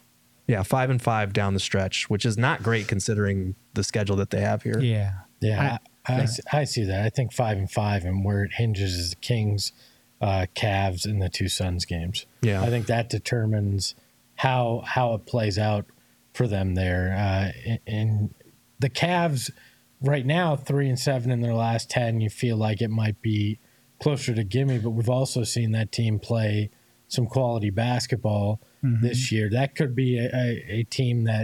Speaker 7: Yeah, five and five down the stretch, which is not great considering the schedule that they have here.
Speaker 9: Yeah.
Speaker 8: Yeah, I, I, I see that. I think five and five, and where it hinges is the Kings, uh, Cavs, and the two Suns games.
Speaker 7: Yeah.
Speaker 8: I think that determines how how it plays out for them there. Uh, and the Cavs right now, three and seven in their last ten. You feel like it might be closer to gimme, but we've also seen that team play some quality basketball mm-hmm. this year. That could be a, a, a team that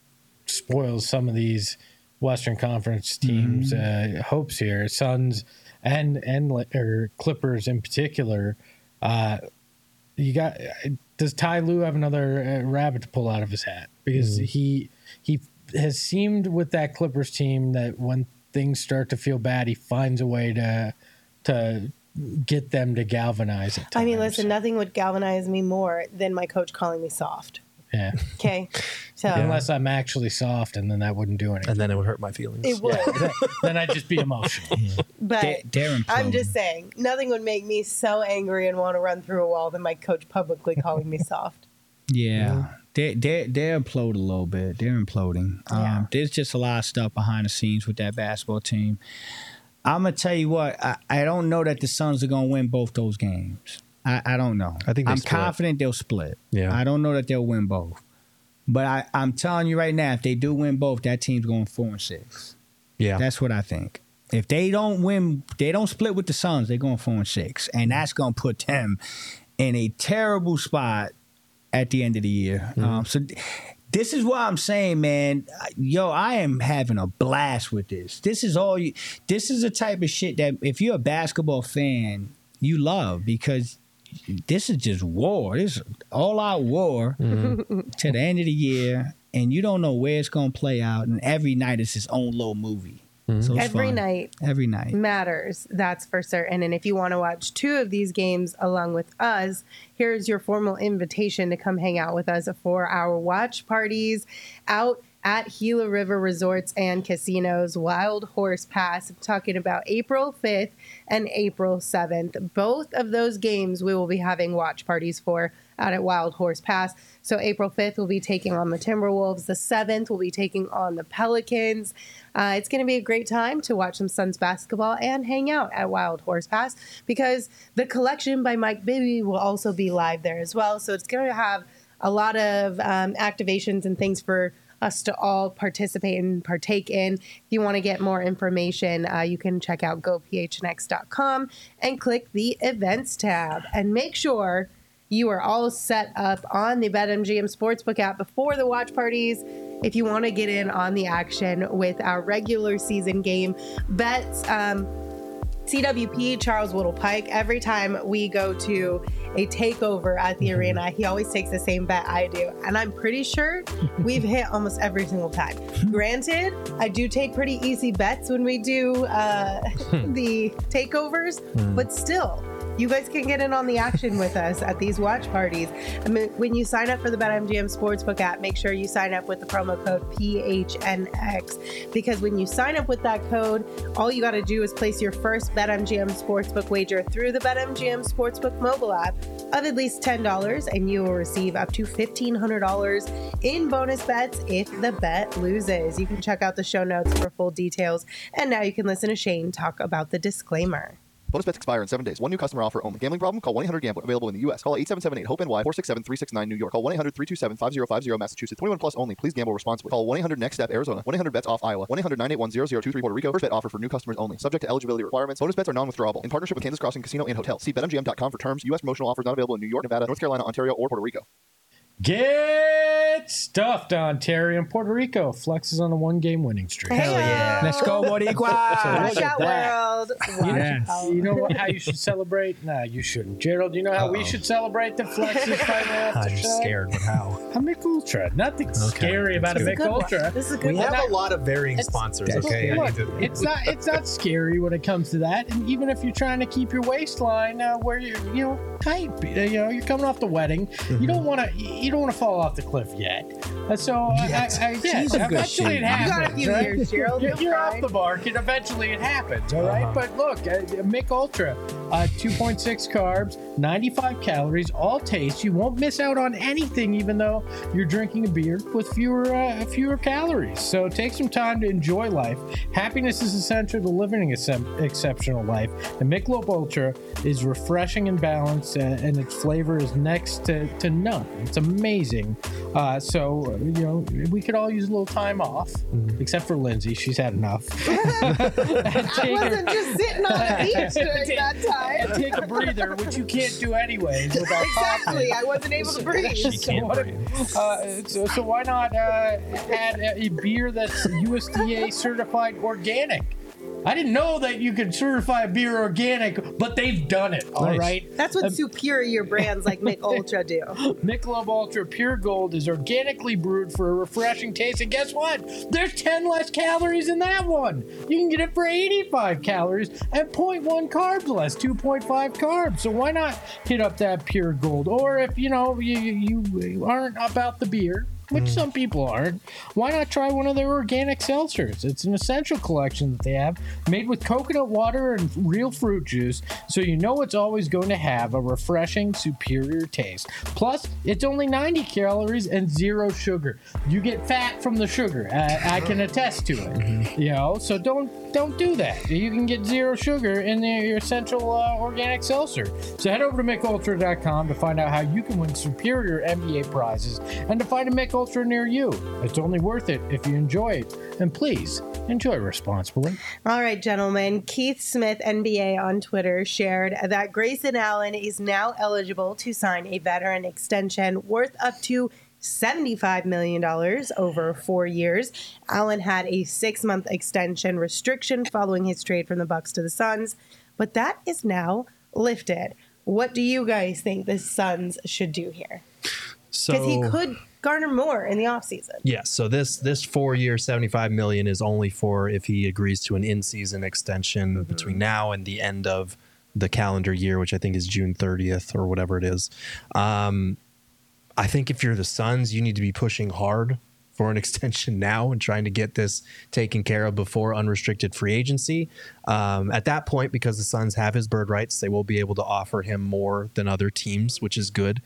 Speaker 8: spoils some of these Western Conference teams' mm-hmm. uh, hopes here. Suns and and or Clippers in particular. Uh, you got does Ty Lue have another uh, rabbit to pull out of his hat? Because mm-hmm. he he has seemed with that Clippers team that when things start to feel bad, he finds a way to to get them to galvanize it.
Speaker 6: I mean, listen, nothing would galvanize me more than my coach calling me soft.
Speaker 8: Yeah.
Speaker 6: Okay. So
Speaker 8: yeah. Unless I'm actually soft, and then that wouldn't do anything.
Speaker 7: And then it would hurt my feelings.
Speaker 6: It would.
Speaker 8: Yeah. Then I'd just be emotional. Yeah.
Speaker 6: But
Speaker 9: Da-
Speaker 6: I'm just saying, nothing would make me so angry and want to run through a wall than my coach publicly calling me soft.
Speaker 9: Yeah. Mm-hmm. They they they implode a little bit. They're imploding.
Speaker 6: Yeah.
Speaker 9: Um, there's just a lot of stuff behind the scenes with that basketball team. I'm gonna tell you what. I, I don't know that the Suns are gonna win both those games. I, I don't know.
Speaker 7: I think they
Speaker 9: I'm
Speaker 7: split.
Speaker 9: confident they'll split.
Speaker 7: Yeah.
Speaker 9: I don't know that they'll win both. But I, I'm telling you right now, if they do win both, that team's going four and six.
Speaker 7: Yeah.
Speaker 9: That's what I think. If they don't win, they don't split with the Suns, they're going four and six. And that's going to put them in a terrible spot at the end of the year. Mm-hmm. Um, so th- this is what I'm saying, man. Yo, I am having a blast with this. This is all you, this is the type of shit that if you're a basketball fan, you love, because this is just war. This is all-out war mm-hmm. to the end of the year, and you don't know where it's going to play out, and every night is its own little movie. Mm-hmm. So it's
Speaker 6: every
Speaker 9: fun.
Speaker 6: night
Speaker 9: every night
Speaker 6: matters, that's for certain. And if you want to watch two of these games along with us, here's your formal invitation to come hang out with us for our watch parties out at Gila River Resorts and Casinos, Wild Horse Pass. I'm talking about April fifth and April seventh. Both of those games we will be having watch parties for out at Wild Horse Pass. So April fifth we'll be taking on the Timberwolves. The seventh we'll be taking on the Pelicans. Uh, it's going to be a great time to watch some Suns basketball and hang out at Wild Horse Pass, because the Collection by Mike Bibby will also be live there as well. So it's going to have a lot of um, activations and things for us to all participate and partake in. If you want to get more information, uh, you can check out go p h n x dot com and click the events tab, and make sure you are all set up on the BetMGM Sportsbook app before the watch parties if you want to get in on the action with our regular season game bets. Um, C W P, Charles Whittle Pike, every time we go to a takeover at the arena, he always takes the same bet I do. And I'm pretty sure we've hit almost every single time. Granted, I do take pretty easy bets when we do uh, the takeovers, but still, you guys can get in on the action with us at these watch parties. I mean, when you sign up for the BetMGM Sportsbook app, make sure you sign up with the promo code P H N X, because when you sign up with that code, all you got to do is place your first BetMGM Sportsbook wager through the BetMGM Sportsbook mobile app of at least ten dollars, and you will receive up to fifteen hundred dollars in bonus bets if the bet loses. You can check out the show notes for full details. And now you can listen to Shane talk about the disclaimer.
Speaker 10: Bonus bets expire in seven days. One new customer offer only. Gambling problem? Call one eight hundred gambler. Available in the U S. Call eight seven seven eight hope N Y four six seven three six nine New York. Call one eight hundred three two seven five zero five zero Massachusetts. twenty-one plus only. Please gamble responsibly. Call one eight hundred next step Arizona. one eight hundred bets off Iowa. one eight hundred nine eight one zero zero two three Puerto Rico. First bet offer for new customers only. Subject to eligibility requirements. Bonus bets are non-withdrawable. In partnership with Kansas Crossing Casino and Hotel. See bet M G M dot com for terms. U S promotional offers not available in New York, Nevada, North Carolina, Ontario, or Puerto Rico.
Speaker 8: Get stuffed, Ontario and Puerto Rico. Flex is on a one-game winning streak.
Speaker 6: Hell yeah.
Speaker 9: Let's go, Boricua.
Speaker 6: Watch out, world.
Speaker 8: You,
Speaker 9: Yes.
Speaker 8: you know what, how you should celebrate? Nah, you shouldn't. Gerald, you know how
Speaker 7: Uh-oh.
Speaker 8: we should celebrate the Flex is finally off the
Speaker 7: I'm
Speaker 8: shelf?
Speaker 7: scared, but how?
Speaker 8: A Mick Ultra. Nothing
Speaker 7: Okay.
Speaker 8: scary about a
Speaker 7: That's
Speaker 8: Mick
Speaker 6: good.
Speaker 8: Ultra.
Speaker 6: This is a good
Speaker 7: We
Speaker 6: one.
Speaker 7: have a lot of varying
Speaker 8: It's-
Speaker 7: sponsors,
Speaker 8: It's-
Speaker 7: okay? I
Speaker 8: look,
Speaker 7: need to-
Speaker 8: it's not it's not scary when it comes to that. And even if you're trying to keep your waistline uh, where you're you know tight, you know you're coming off the wedding,
Speaker 7: Mm-hmm.
Speaker 8: you don't want to you don't want to fall off the cliff yet. yet. Uh, so uh, I, I, yeah,
Speaker 9: She's in good
Speaker 8: eventually
Speaker 9: shape.
Speaker 8: it
Speaker 9: You
Speaker 8: happens.
Speaker 6: got a few
Speaker 8: right?
Speaker 6: years, Gerald.
Speaker 8: You're,
Speaker 6: You'll
Speaker 8: you're
Speaker 6: try.
Speaker 8: off the market. Eventually it happens. All right. But look, uh, Mick Ultra, uh, two point six carbs, ninety-five calories, all taste. You won't miss out on anything, even though you're drinking a beer with fewer uh, fewer calories. So take some time to enjoy life. Happiness is essential to living an excep- exceptional life. And Michelob Ultra is refreshing and balanced, uh, and its flavor is next to, to none. It's amazing. Uh, so, uh, you know, we could all use a little time off,
Speaker 7: Mm-hmm.
Speaker 8: except for Lindsay. She's had enough.
Speaker 6: I wasn't just sitting on the beach during that
Speaker 8: And
Speaker 6: time.
Speaker 8: take a breather, which you can't do anyways without
Speaker 6: Exactly.
Speaker 8: coughing.
Speaker 6: I wasn't able to breathe.
Speaker 7: She
Speaker 8: So,
Speaker 7: can't
Speaker 8: what
Speaker 7: breathe.
Speaker 8: if- uh, so, so why not uh, add a, a beer that's U S D A certified organic? I didn't know that you could certify a beer organic, but they've done it. All
Speaker 7: Nice.
Speaker 8: right.
Speaker 6: That's what superior brands like Mick Ultra do.
Speaker 8: Michelob Ultra Pure Gold is organically brewed for a refreshing taste, and guess what? There's ten less calories in that one. You can get it for eighty-five calories and zero point one carbs less, two point five carbs. So why not hit up that Pure Gold? Or if you know you, you aren't about the beer, which some people aren't, why not try one of their organic seltzers? It's an essential collection that they have, made with coconut water and real fruit juice, so you know it's always going to have a refreshing, superior taste. Plus, it's only ninety calories and zero sugar. You get fat from the sugar. I, I can attest to it. You know, so don't don't do that. You can get zero sugar in the, your essential uh, organic seltzer. So head over to Mick Ultra dot com to find out how you can win superior N B A prizes and to find a Mick Ultra near you. It's only worth it if you enjoy it. And please, enjoy responsibly.
Speaker 6: All right, gentlemen. Keith Smith, N B A on Twitter, shared that Grayson Allen is now eligible to sign a veteran extension worth up to seventy-five million dollars over four years. Allen had a six-month extension restriction following his trade from the Bucks to the Suns, but that is now lifted. What do you guys think the Suns should do here?
Speaker 7: So
Speaker 6: Because he could garner more in the offseason.
Speaker 7: Yes. So this this four year seventy-five million is only for if he agrees to an in season extension
Speaker 6: Mm-hmm.
Speaker 7: between now and the end of the calendar year, which I think is June thirtieth or whatever it is. Um, I think if you're the Suns, you need to be pushing hard for an extension now and trying to get this taken care of before unrestricted free agency. Um, at that point, because the Suns have his bird rights, they will be able to offer him more than other teams, which is good.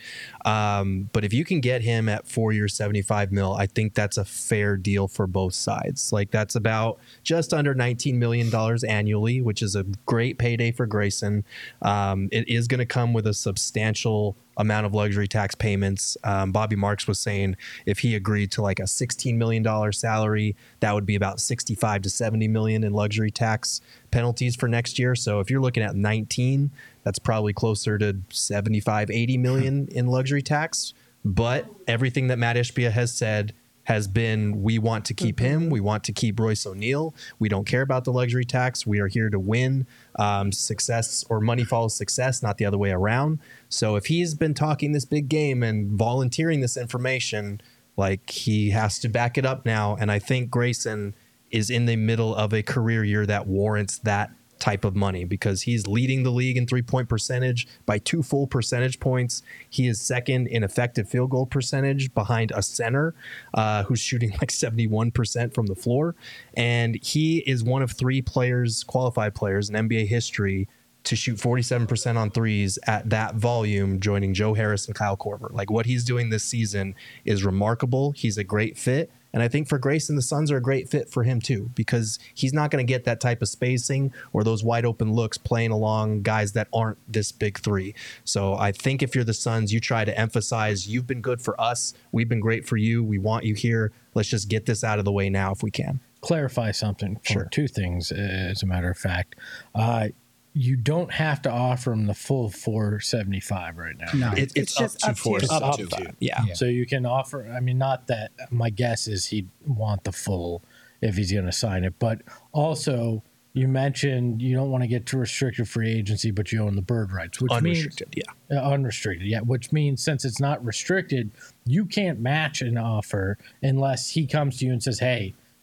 Speaker 7: Um, but if you can get him at four years, seventy-five mil, I think that's a fair deal for both sides. Like that's about just under nineteen million dollars annually, which is a great payday for Grayson. Um, it is going to come with a substantial amount of luxury tax payments. Um, Bobby Marks was saying if he agreed to like a sixteen million dollars salary, that would be about sixty-five to seventy million in luxury tax penalties for next year. So if you're looking at nineteen, that's probably closer to seventy-five, eighty million in luxury tax. But everything that Matt Ishbia has said has been, we want to keep him. We want to keep Royce O'Neal. We don't care about the luxury tax. We are here to win. Um, success or money follows success, not the other way around. So if he's been talking this big game and volunteering this information, like he has to back it up now. And I think Grayson is in the middle of a career year that warrants that type of money because he's leading the league in three-point percentage by two full percentage points. He is second in effective field goal percentage behind a center uh, who's shooting like seventy-one percent from the floor. And he is one of three players, qualified players in N B A history to shoot forty-seven percent on threes at that volume, joining Joe Harris and Kyle Korver. Like what he's doing this season is remarkable. He's a great fit. And I think for Grayson, the Suns are a great fit for him too, because he's not going to get that type of spacing or those wide open looks playing along guys that aren't this big three. So I think if you're the Suns, you try to emphasize, you've been good for us. We've been great for you. We want you here. Let's just get this out of the way now if we can.
Speaker 8: Clarify something.
Speaker 7: Sure.
Speaker 8: Two things, uh, as a matter of fact. Uh, you don't have to offer him the full four seventy-five right now.
Speaker 9: No.
Speaker 7: It, it's,
Speaker 6: It's
Speaker 7: up
Speaker 6: just
Speaker 7: to
Speaker 6: up to.
Speaker 7: four.
Speaker 8: It's
Speaker 7: Up
Speaker 8: up
Speaker 7: to.
Speaker 8: to.
Speaker 7: Yeah.
Speaker 8: So you can offer, I mean, not that, my guess is he'd want the full if he's going to sign it. But also, you mentioned you don't want to get to restricted free agency, but you own the bird rights, which
Speaker 7: Unrestricted,
Speaker 8: means,
Speaker 7: yeah.
Speaker 8: Uh, unrestricted, yeah. Which means since it's not restricted, you can't match an offer unless he comes to you and says, hey,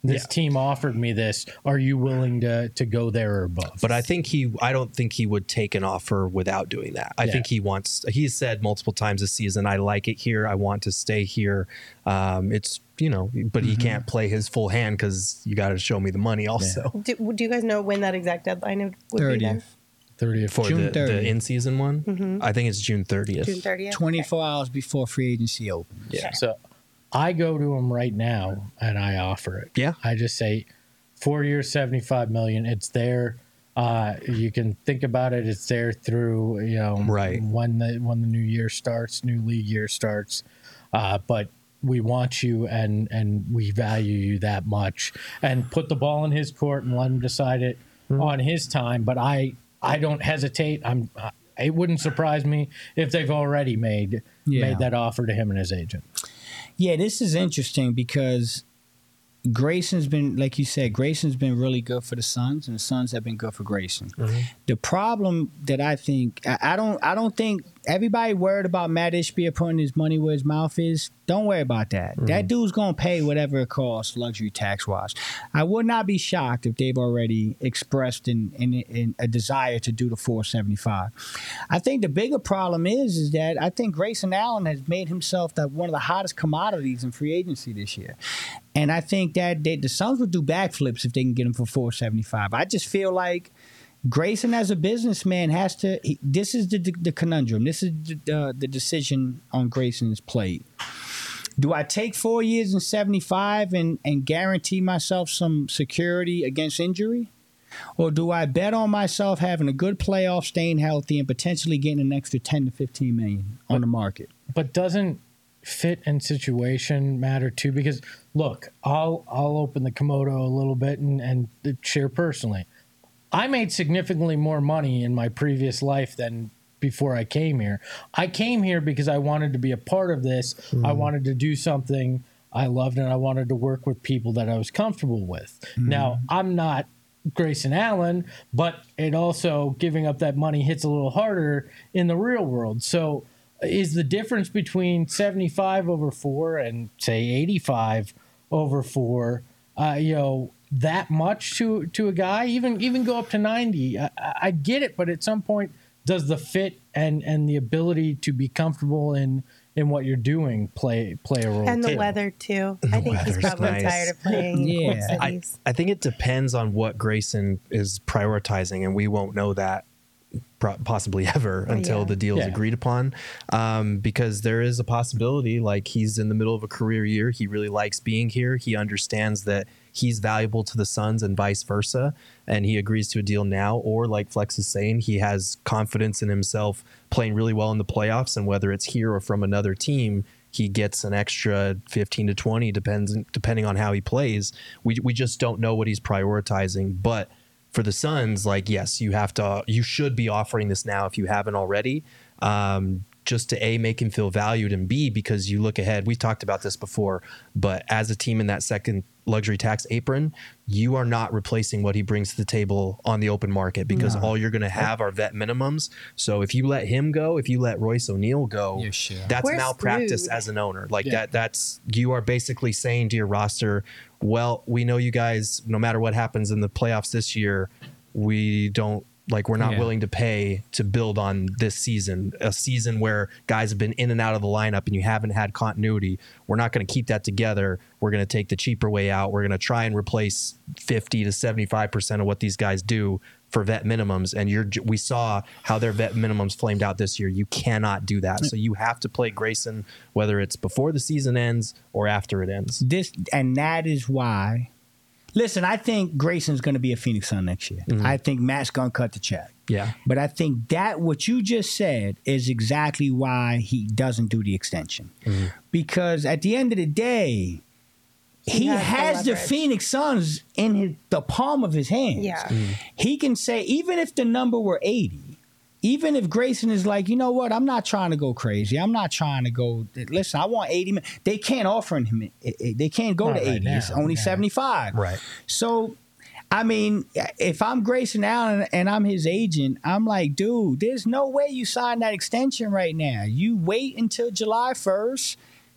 Speaker 8: this
Speaker 7: Yeah.
Speaker 8: team offered me this. Are you willing to to go there or above?
Speaker 7: But I think he, I don't think he would take an offer without doing that. I
Speaker 8: Yeah.
Speaker 7: think he wants, he's said multiple times this season, I like it here. I want to stay here. Um, it's, you know, but he can't play his full hand because you got to show me the money also.
Speaker 6: Do, do you guys know when that exact deadline would would be then?
Speaker 9: thirtieth.
Speaker 8: thirtieth.
Speaker 7: For
Speaker 9: June
Speaker 7: the, the
Speaker 9: thirtieth.
Speaker 7: in-season one,
Speaker 6: Mhm.
Speaker 7: I think it's June thirtieth.
Speaker 6: June thirtieth?
Speaker 9: twenty-four hours before free agency opens.
Speaker 7: Yeah.
Speaker 8: So I go to him right now and I offer it.
Speaker 7: Yeah.
Speaker 8: I just say four years, seventy-five million. It's there. Uh, you can think about it. It's there through, you know,
Speaker 7: Right.
Speaker 8: when the when the new year starts, new league year starts. Uh, but we want you and and we value you that much. And put the ball in his court and let him decide it on his time. But I I don't hesitate. I'm. Uh, it wouldn't surprise me if they've already made
Speaker 9: Yeah.
Speaker 8: made that offer to him and his agent.
Speaker 9: Yeah, this is interesting because Grayson's been, like you said, Grayson's been really good for the Suns, and the Suns have been good for Grayson. The problem that I think, I, I don't, I don't think everybody worried about Matt Ishbia putting his money where his mouth is. Don't worry about that. That dude's gonna pay whatever it costs, luxury tax wise. I would not be shocked if they've already expressed in, in, in a desire to do the four seventy-five. I think the bigger problem is, is that I think Grayson Allen has made himself that one of the hottest commodities in free agency this year. And I think that they, the Suns would do backflips if they can get him for four seventy-five. I just feel like Grayson, as a businessman, has to. He, this is the, the conundrum. This is the, uh, the decision on Grayson's plate. Do I take four years and seventy-five and, and guarantee myself some security against injury? Or do I bet on myself having a good playoff, staying healthy, and potentially getting an extra ten to fifteen million on the market?
Speaker 8: But doesn't fit and situation matter too? Because look, I'll I'll open the Komodo a little bit and, and share personally. I made significantly more money in my previous life than before I came here. I came here because I wanted to be a part of this. Mm. I wanted to do something I loved, and I wanted to work with people that I was comfortable with. Mm. Now, I'm not Grayson Allen, but it also, giving up that money hits a little harder in the real world. So is the difference between seventy-five over four and, say, eighty-five over four, uh, you know, that much to to a guy? Even even go up to ninety. I, I get it, but at some point, does the fit and, and the ability to be comfortable in in what you're doing play play a role?
Speaker 6: And the
Speaker 8: too?
Speaker 6: weather too. I think he's probably
Speaker 7: nice.
Speaker 6: tired of playing in cold
Speaker 7: I,
Speaker 6: cities.
Speaker 7: I think it depends on what Grayson is prioritizing, and we won't know that pro- possibly ever until
Speaker 6: yeah.
Speaker 7: the deal is
Speaker 8: Yeah.
Speaker 7: agreed upon. Um, because there is a possibility, like, he's in the middle of a career year. He really likes being here. He understands that he's valuable to the Suns and vice versa, and he agrees to a deal now. Or, like Flex is saying, he has confidence in himself playing really well in the playoffs, and whether it's here or from another team, he gets an extra fifteen to twenty, depends depending on how he plays. We we just don't know what he's prioritizing. But for the Suns, like, yes, you have to, you should be offering this now if you haven't already, um, just to A, make him feel valued, and B, because you look ahead. We talked about this before, but as a team in that second luxury tax apron, you are not replacing what he brings to the table on the open market, because
Speaker 9: No.
Speaker 7: all you're going to have are vet minimums. So if you let him go, if you let Royce O'Neal go,
Speaker 9: You're sure.
Speaker 7: that's
Speaker 6: We're
Speaker 7: malpractice
Speaker 6: screwed.
Speaker 7: as an owner. Like
Speaker 8: Yeah.
Speaker 7: that, that's, you are basically saying to your roster, well, we know you guys, no matter what happens in the playoffs this year, we don't, like, we're not
Speaker 8: Yeah.
Speaker 7: willing to pay to build on this season, a season where guys have been in and out of the lineup and you haven't had continuity. We're not going to keep that together. We're going to take the cheaper way out. We're going to try and replace fifty to seventy-five percent of what these guys do for vet minimums. And you're, we saw how their vet minimums flamed out this year. You cannot do that. So you have to play Grayson, whether it's before the season ends or after it ends.
Speaker 9: This and that is why. Listen, I think Grayson's going to be a Phoenix Sun next year.
Speaker 7: Mm-hmm.
Speaker 9: I think Matt's going to cut the check.
Speaker 7: Yeah.
Speaker 9: But I think that what you just said is exactly why he doesn't do the extension.
Speaker 7: Mm-hmm.
Speaker 9: Because at the end of the day, he,
Speaker 6: He
Speaker 9: has,
Speaker 6: has the
Speaker 9: the,
Speaker 6: leverage.
Speaker 9: Phoenix Suns in his, the palm of his hand.
Speaker 6: Yeah.
Speaker 9: He can say, even if the number were eighty, even if Grayson is like, you know what, I'm not trying to go crazy. I'm not trying to go, listen, I want eighty. They can't offer him, they can't go
Speaker 8: Not
Speaker 9: to
Speaker 8: right
Speaker 9: eighty.
Speaker 8: now,
Speaker 9: It's only
Speaker 8: yeah.
Speaker 9: seventy-five.
Speaker 7: Right.
Speaker 9: So, I mean, if I'm Grayson Allen and I'm his agent, I'm like, dude, there's no way you sign that extension right now. You wait until July first,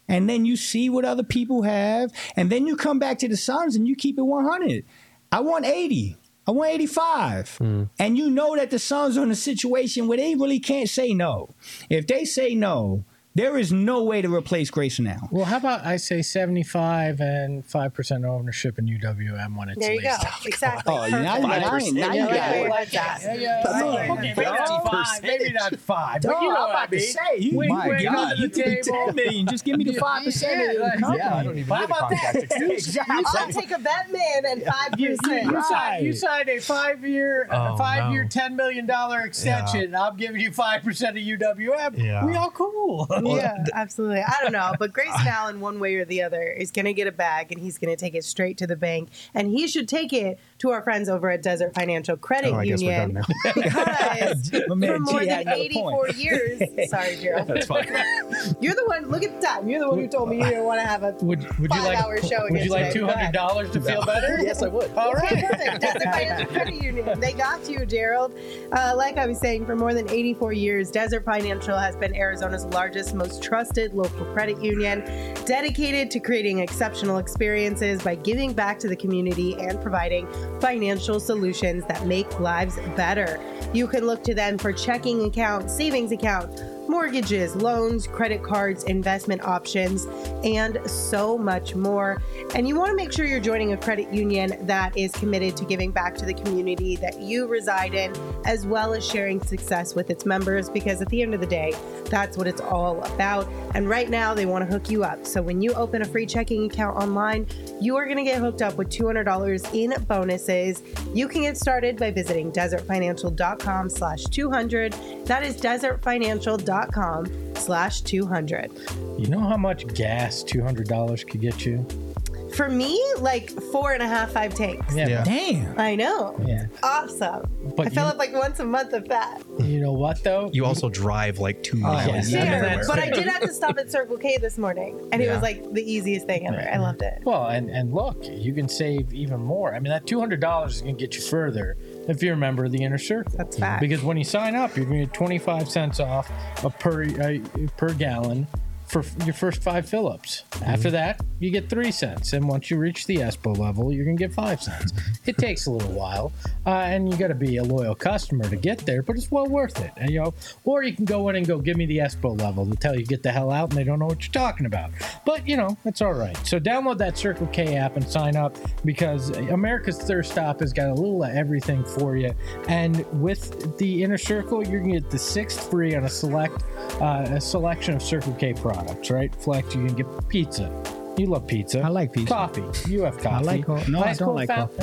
Speaker 9: and then you see what other people have, and then you come back to the Suns and you keep it one hundred. I want eighty. I want eighty-five. Mm. And you know that the Suns are in a situation where they really can't say no. If they say no, there is no way to replace Grayson Allen.
Speaker 8: Well, how about I say seventy-five and five percent ownership in U W M when it's
Speaker 6: there you
Speaker 8: leased?
Speaker 6: go. Exactly.
Speaker 9: Oh, now you got it. Now you got it.
Speaker 6: Like that.
Speaker 8: Yeah, yeah. Okay, maybe not five. Maybe not five. But you know what I mean.
Speaker 9: Say, you,
Speaker 8: we,
Speaker 9: my
Speaker 8: we're
Speaker 9: God, you
Speaker 8: the
Speaker 9: can ten million. Just give me the five percent of the company.
Speaker 8: Yeah, I don't even
Speaker 9: How about that?
Speaker 8: exactly.
Speaker 6: I'll take a Batman and five
Speaker 8: You,
Speaker 6: percent.
Speaker 8: you, signed, you signed a five-year,
Speaker 7: Oh,
Speaker 8: a five-year,
Speaker 7: no.
Speaker 8: ten million dollar extension.
Speaker 7: Yeah.
Speaker 8: I'm giving you five percent of U W M.
Speaker 7: Yeah.
Speaker 8: We all cool.
Speaker 6: Yeah, absolutely. I don't know, but Grayson Allen, one way or the other, is going to get a bag, and he's going to take it straight to the bank, and he should take it to our friends over at Desert Financial Credit
Speaker 7: Oh, I guess we're
Speaker 6: Union
Speaker 7: done now.
Speaker 6: because
Speaker 9: My man
Speaker 6: for more
Speaker 9: G had
Speaker 6: than
Speaker 9: another
Speaker 6: eighty-four
Speaker 9: point.
Speaker 6: years. Sorry, Gerald.
Speaker 7: That's fine.
Speaker 6: You're the one. Look at the time. You're the one who told me you didn't want to have a
Speaker 8: Would, would you like
Speaker 6: five-hour show
Speaker 8: Would
Speaker 6: again
Speaker 8: you like
Speaker 6: today.
Speaker 8: two
Speaker 6: Go
Speaker 8: hundred
Speaker 6: ahead.
Speaker 8: dollars to feel better?
Speaker 10: Yes, I would.
Speaker 8: All
Speaker 6: Okay,
Speaker 8: right.
Speaker 6: perfect. Desert Financial Credit Union. They got you, Gerald. Uh, like I was saying, for more than eighty-four years, Desert Financial has been Arizona's largest, most trusted local credit union, dedicated to creating exceptional experiences by giving back to the community and providing financial solutions that make lives better. You can look to them for checking accounts, savings accounts, mortgages, loans, credit cards, investment options, and so much more. And you want to make sure you're joining a credit union that is committed to giving back to the community that you reside in, as well as sharing success with its members, because at the end of the day, that's what it's all about. And right now, they want to hook you up. So when you open a free checking account online, you are going to get hooked up with two hundred dollars in bonuses. You can get started by visiting desertfinancial.com slash 200. That is desertfinancial.com slash 200.
Speaker 8: You know how much gas two hundred dollars could get you?
Speaker 6: For me, like four and a half, five tanks.
Speaker 7: Yeah.
Speaker 9: Damn.
Speaker 6: I know.
Speaker 8: Yeah.
Speaker 6: Awesome.
Speaker 8: But
Speaker 6: I fill
Speaker 8: you-
Speaker 6: up like once a month of that.
Speaker 8: You know what, though?
Speaker 7: You also drive like two miles
Speaker 8: yeah.
Speaker 7: everywhere.
Speaker 8: That's
Speaker 6: But I
Speaker 8: fair.
Speaker 6: did have to stop at Circle K this morning, and it
Speaker 7: Yeah.
Speaker 6: was like the easiest thing ever. I loved it.
Speaker 8: Well, and, and look, you can save even more. I mean, that two hundred dollars is going to get you further if you're a member of the Inner Circle.
Speaker 6: That's fact.
Speaker 8: Because when you sign up, you're going to get twenty-five cents off a per, uh, per gallon for f- your first five fill-ups. After that, you get three cents. And once you reach the ESPO level, you're going to get five cents. It takes a little while, uh, and you got to be a loyal customer to get there, but it's well worth it. And, you know, or you can go in and go, give me the ESPO level. They'll tell you get the hell out, and they don't know what you're talking about. But, you know, it's all right. So download that Circle K app and sign up, because America's Thirst Stop has got a little of everything for you. And with the Inner Circle, you're going to get the sixth free on a select uh, a selection of Circle K products, right? Flex, you can get pizza. You love pizza.
Speaker 9: I like pizza.
Speaker 8: Coffee. You have coffee.
Speaker 9: I like co- no, I
Speaker 8: Ice
Speaker 9: don't
Speaker 8: cold
Speaker 9: like
Speaker 8: fountain-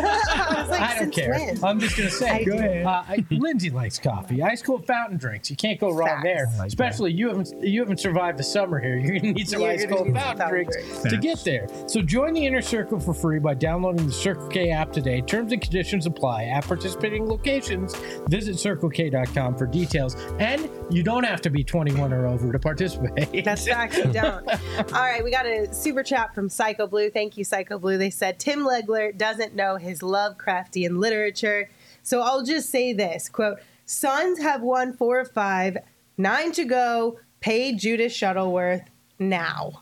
Speaker 6: I was like,
Speaker 8: I don't
Speaker 6: since
Speaker 8: care.
Speaker 6: when?
Speaker 8: I'm just gonna say.
Speaker 6: I
Speaker 8: Go
Speaker 6: do.
Speaker 8: ahead. Uh, I, Lindsay likes coffee. Ice cold fountain drinks. You can't go wrong
Speaker 6: Facts.
Speaker 8: there.
Speaker 7: I like
Speaker 8: Especially you haven't you haven't survived the summer here. You're gonna need some
Speaker 6: You're
Speaker 8: ice
Speaker 6: gonna
Speaker 8: cold
Speaker 6: need some
Speaker 8: fountain
Speaker 6: fountain
Speaker 8: drinks,
Speaker 6: drinks.
Speaker 8: to
Speaker 9: Facts.
Speaker 8: get there. So join the Inner Circle for free by downloading the Circle K app today. Terms and conditions apply at participating locations. Visit circle k dot com for details. And you don't have to be twenty-one or over to participate.
Speaker 6: That's facts, you don't. All right, we got a super chat from Psycho Blue. Thank you, Psycho Blue. They said Tim Legler doesn't know his Lovecraftian literature. So I'll just say this, quote, Suns have won four of five, nine to go, pay Judas Shuttleworth now.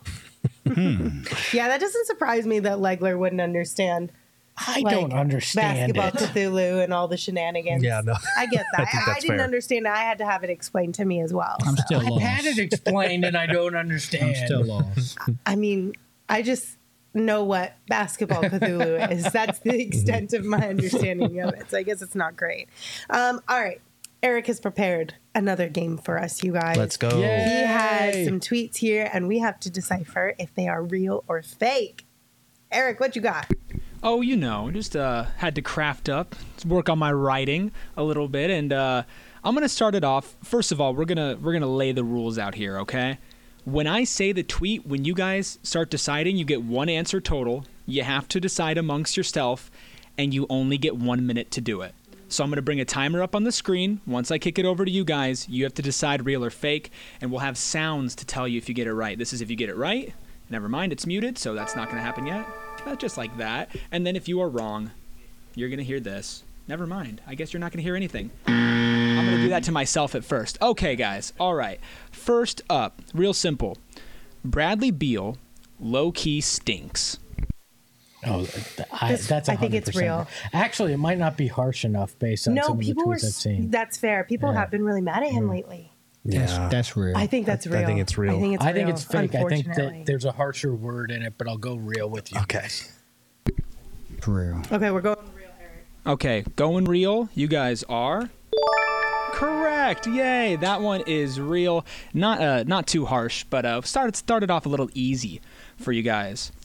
Speaker 6: Yeah, that doesn't surprise me that Legler wouldn't understand.
Speaker 8: I
Speaker 6: like,
Speaker 8: don't understand
Speaker 6: Basketball
Speaker 8: it.
Speaker 6: Cthulhu and all the shenanigans.
Speaker 7: Yeah, no.
Speaker 6: I get that.
Speaker 7: I think
Speaker 6: I, I
Speaker 7: that's
Speaker 6: didn't
Speaker 7: fair.
Speaker 6: understand it. I had to have it explained to me as well.
Speaker 9: I'm
Speaker 6: so.
Speaker 9: still
Speaker 8: I've
Speaker 9: lost.
Speaker 8: had it explained and I don't understand.
Speaker 9: I'm still lost.
Speaker 6: I mean, I just know what basketball Cthulhu is. That's the extent of my understanding of it. So I guess it's not great. Um, all right. Eric has prepared another game for us, you guys.
Speaker 7: Let's go.
Speaker 8: Yay.
Speaker 6: He has some tweets here, and we have to decipher if they are real or fake. Eric, what you got?
Speaker 11: Oh, you know, just uh, had to craft up, work on my writing a little bit, and uh, I'm gonna start it off. First of all, we're gonna we're gonna lay the rules out here, okay? When I say the tweet, when you guys start deciding, you get one answer total. You have to decide amongst yourself, and you only get one minute to do it. So I'm going to bring a timer up on the screen. Once I kick it over to you guys, you have to decide real or fake, and we'll have sounds to tell you if you get it right. This is if you get it right. Never mind, it's muted, so that's not going to happen yet. Uh, just like that. And then if you are wrong, you're going to hear this. Never mind. I guess you're not going to hear anything. I'm going to do that to myself at first. Okay, guys. All right. First up, real simple. Bradley Beal low-key stinks.
Speaker 8: Oh, I,
Speaker 6: This-
Speaker 8: that's
Speaker 6: I think it's
Speaker 8: one hundred
Speaker 6: real.
Speaker 8: percent. Actually, it might not be harsh enough based on
Speaker 6: No,
Speaker 8: some of the
Speaker 6: people were.
Speaker 8: tweets I've seen.
Speaker 6: That's fair. People
Speaker 8: Yeah.
Speaker 6: have been really mad at him lately.
Speaker 9: That's,
Speaker 7: Yeah.
Speaker 9: that's real.
Speaker 6: I think that's
Speaker 7: I-
Speaker 6: real.
Speaker 7: I think it's real.
Speaker 6: I think it's,
Speaker 8: I think
Speaker 6: real,
Speaker 8: it's fake. I think
Speaker 6: unfortunately.
Speaker 8: that there's a harsher word in it, but I'll go real with you.
Speaker 7: Okay.
Speaker 9: For real.
Speaker 6: Okay, we're going real, Eric.
Speaker 11: Okay, going real. You guys are correct. Yay! That one is real. Not uh, not too harsh, but uh, started started off a little easy for you guys.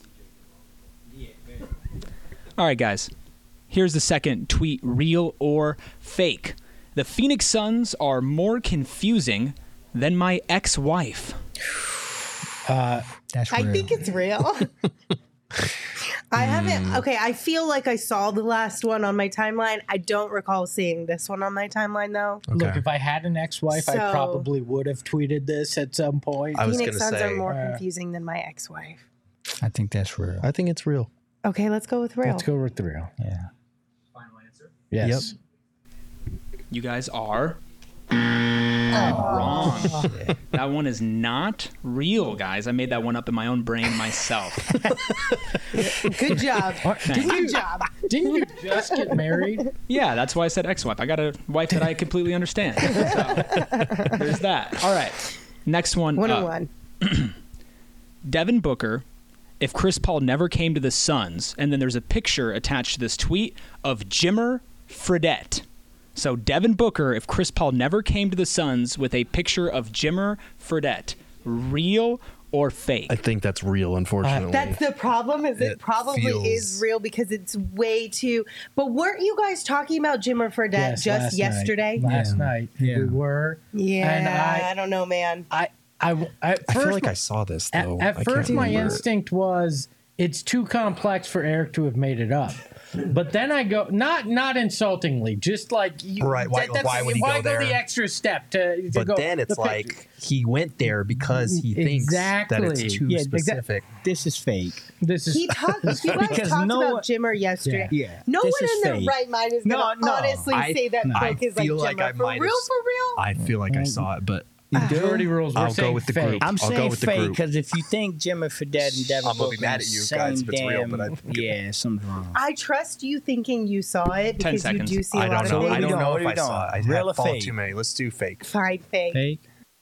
Speaker 11: All right, guys. Here's the second tweet: real or fake? The Phoenix Suns are more confusing than my ex-wife.
Speaker 8: Uh,
Speaker 9: That's
Speaker 6: I
Speaker 9: real.
Speaker 6: think it's real. I haven't. Okay, I feel like I saw the last one on my timeline. I don't recall seeing this one on my timeline though.
Speaker 8: Look, if I had an ex-wife, I
Speaker 6: So-
Speaker 8: probably would have tweeted this at some point.
Speaker 7: I was
Speaker 6: Phoenix
Speaker 7: gonna
Speaker 6: Suns
Speaker 7: say-
Speaker 6: are more
Speaker 8: Uh,
Speaker 6: confusing than my ex-wife.
Speaker 9: I think that's real.
Speaker 7: I think it's real.
Speaker 6: Okay, let's go with real.
Speaker 8: Let's go with real.
Speaker 9: Yeah.
Speaker 8: Yes.
Speaker 11: You guys are wrong. That one is not real, guys. I made that one up in my own brain myself.
Speaker 6: Good job. Good job.
Speaker 8: Didn't you just get married?
Speaker 11: Yeah, that's why I said ex-wife. I got a wife that I completely understand. So, there's that. All right. Next one.
Speaker 6: One
Speaker 11: up.
Speaker 6: on one.
Speaker 11: Devin Booker, if Chris Paul never came to the Suns, and then there's a picture attached to this tweet of Jimmer Fredette. So Devin Booker, if Chris Paul never came to the Suns with a picture of Jimmer Fredette, real or fake?
Speaker 7: I think that's real, unfortunately.
Speaker 6: That's the problem. Is it,
Speaker 7: It
Speaker 6: probably
Speaker 7: feels-
Speaker 6: is real because it's way too. But weren't you guys talking about Jimmer Fredette
Speaker 8: Yes,
Speaker 6: just
Speaker 8: last
Speaker 6: yesterday?
Speaker 8: Night. Last
Speaker 9: Yeah.
Speaker 8: night.
Speaker 9: Yeah.
Speaker 8: We were.
Speaker 6: Yeah,
Speaker 8: And
Speaker 6: I,
Speaker 8: I-
Speaker 6: don't know, man.
Speaker 8: I, I, at
Speaker 7: I
Speaker 8: first,
Speaker 7: feel like I saw this,
Speaker 8: At,
Speaker 7: though.
Speaker 8: at
Speaker 7: I
Speaker 8: first,
Speaker 7: can't
Speaker 8: my
Speaker 7: remember.
Speaker 8: instinct was it's too complex for Eric to have made it up. But then I go not not insultingly, just like you,
Speaker 12: Right, why-
Speaker 8: that's-
Speaker 12: why would he
Speaker 8: why
Speaker 12: go there?
Speaker 8: the extra step to, to
Speaker 12: But
Speaker 8: go?
Speaker 12: then it's
Speaker 8: the pic-
Speaker 12: like he went there because he thinks
Speaker 8: Exactly.
Speaker 12: that it's too
Speaker 8: Yeah, exact-
Speaker 12: specific.
Speaker 9: This is fake.
Speaker 8: This is
Speaker 6: He talked. You guys
Speaker 9: Because
Speaker 6: talked
Speaker 9: no
Speaker 6: about
Speaker 9: one-
Speaker 6: Jimmer yesterday.
Speaker 9: Yeah, yeah.
Speaker 6: No
Speaker 9: This
Speaker 6: one
Speaker 9: is
Speaker 6: in their
Speaker 9: fake.
Speaker 6: right mind is
Speaker 9: No,
Speaker 6: gonna
Speaker 9: no.
Speaker 6: honestly
Speaker 12: I-
Speaker 6: say that
Speaker 12: I
Speaker 6: book is like
Speaker 12: feel
Speaker 6: Jimmer.
Speaker 12: like I
Speaker 6: for
Speaker 12: might
Speaker 6: real,
Speaker 12: have-
Speaker 6: for real.
Speaker 12: I feel like I saw it, but
Speaker 8: Majority rules. We're
Speaker 12: I'll go
Speaker 8: saying
Speaker 12: with the
Speaker 8: fake.
Speaker 12: group.
Speaker 9: I'm
Speaker 12: I'll go
Speaker 9: saying
Speaker 12: with the
Speaker 9: fake
Speaker 12: group.
Speaker 9: because if you think Jimmy Fredette and Devin
Speaker 12: I'm gonna be
Speaker 9: Booker
Speaker 12: mad
Speaker 9: is
Speaker 12: at you
Speaker 9: the
Speaker 12: guys
Speaker 9: same
Speaker 12: if it's real,
Speaker 9: damn-
Speaker 12: but I think it-
Speaker 9: yeah, something's wrong.
Speaker 6: I trust you thinking you saw it because you
Speaker 11: seconds.
Speaker 6: do see a
Speaker 12: I
Speaker 6: lot
Speaker 12: don't know.
Speaker 6: of
Speaker 12: I
Speaker 6: things.
Speaker 12: don't
Speaker 9: doing?
Speaker 12: know
Speaker 9: What
Speaker 12: if
Speaker 9: are
Speaker 12: I
Speaker 9: we
Speaker 12: saw it. I
Speaker 9: doing? Real or
Speaker 12: have followed
Speaker 9: fake?
Speaker 12: too many. Let's do fake.
Speaker 6: Fine, fake.
Speaker 9: Fake.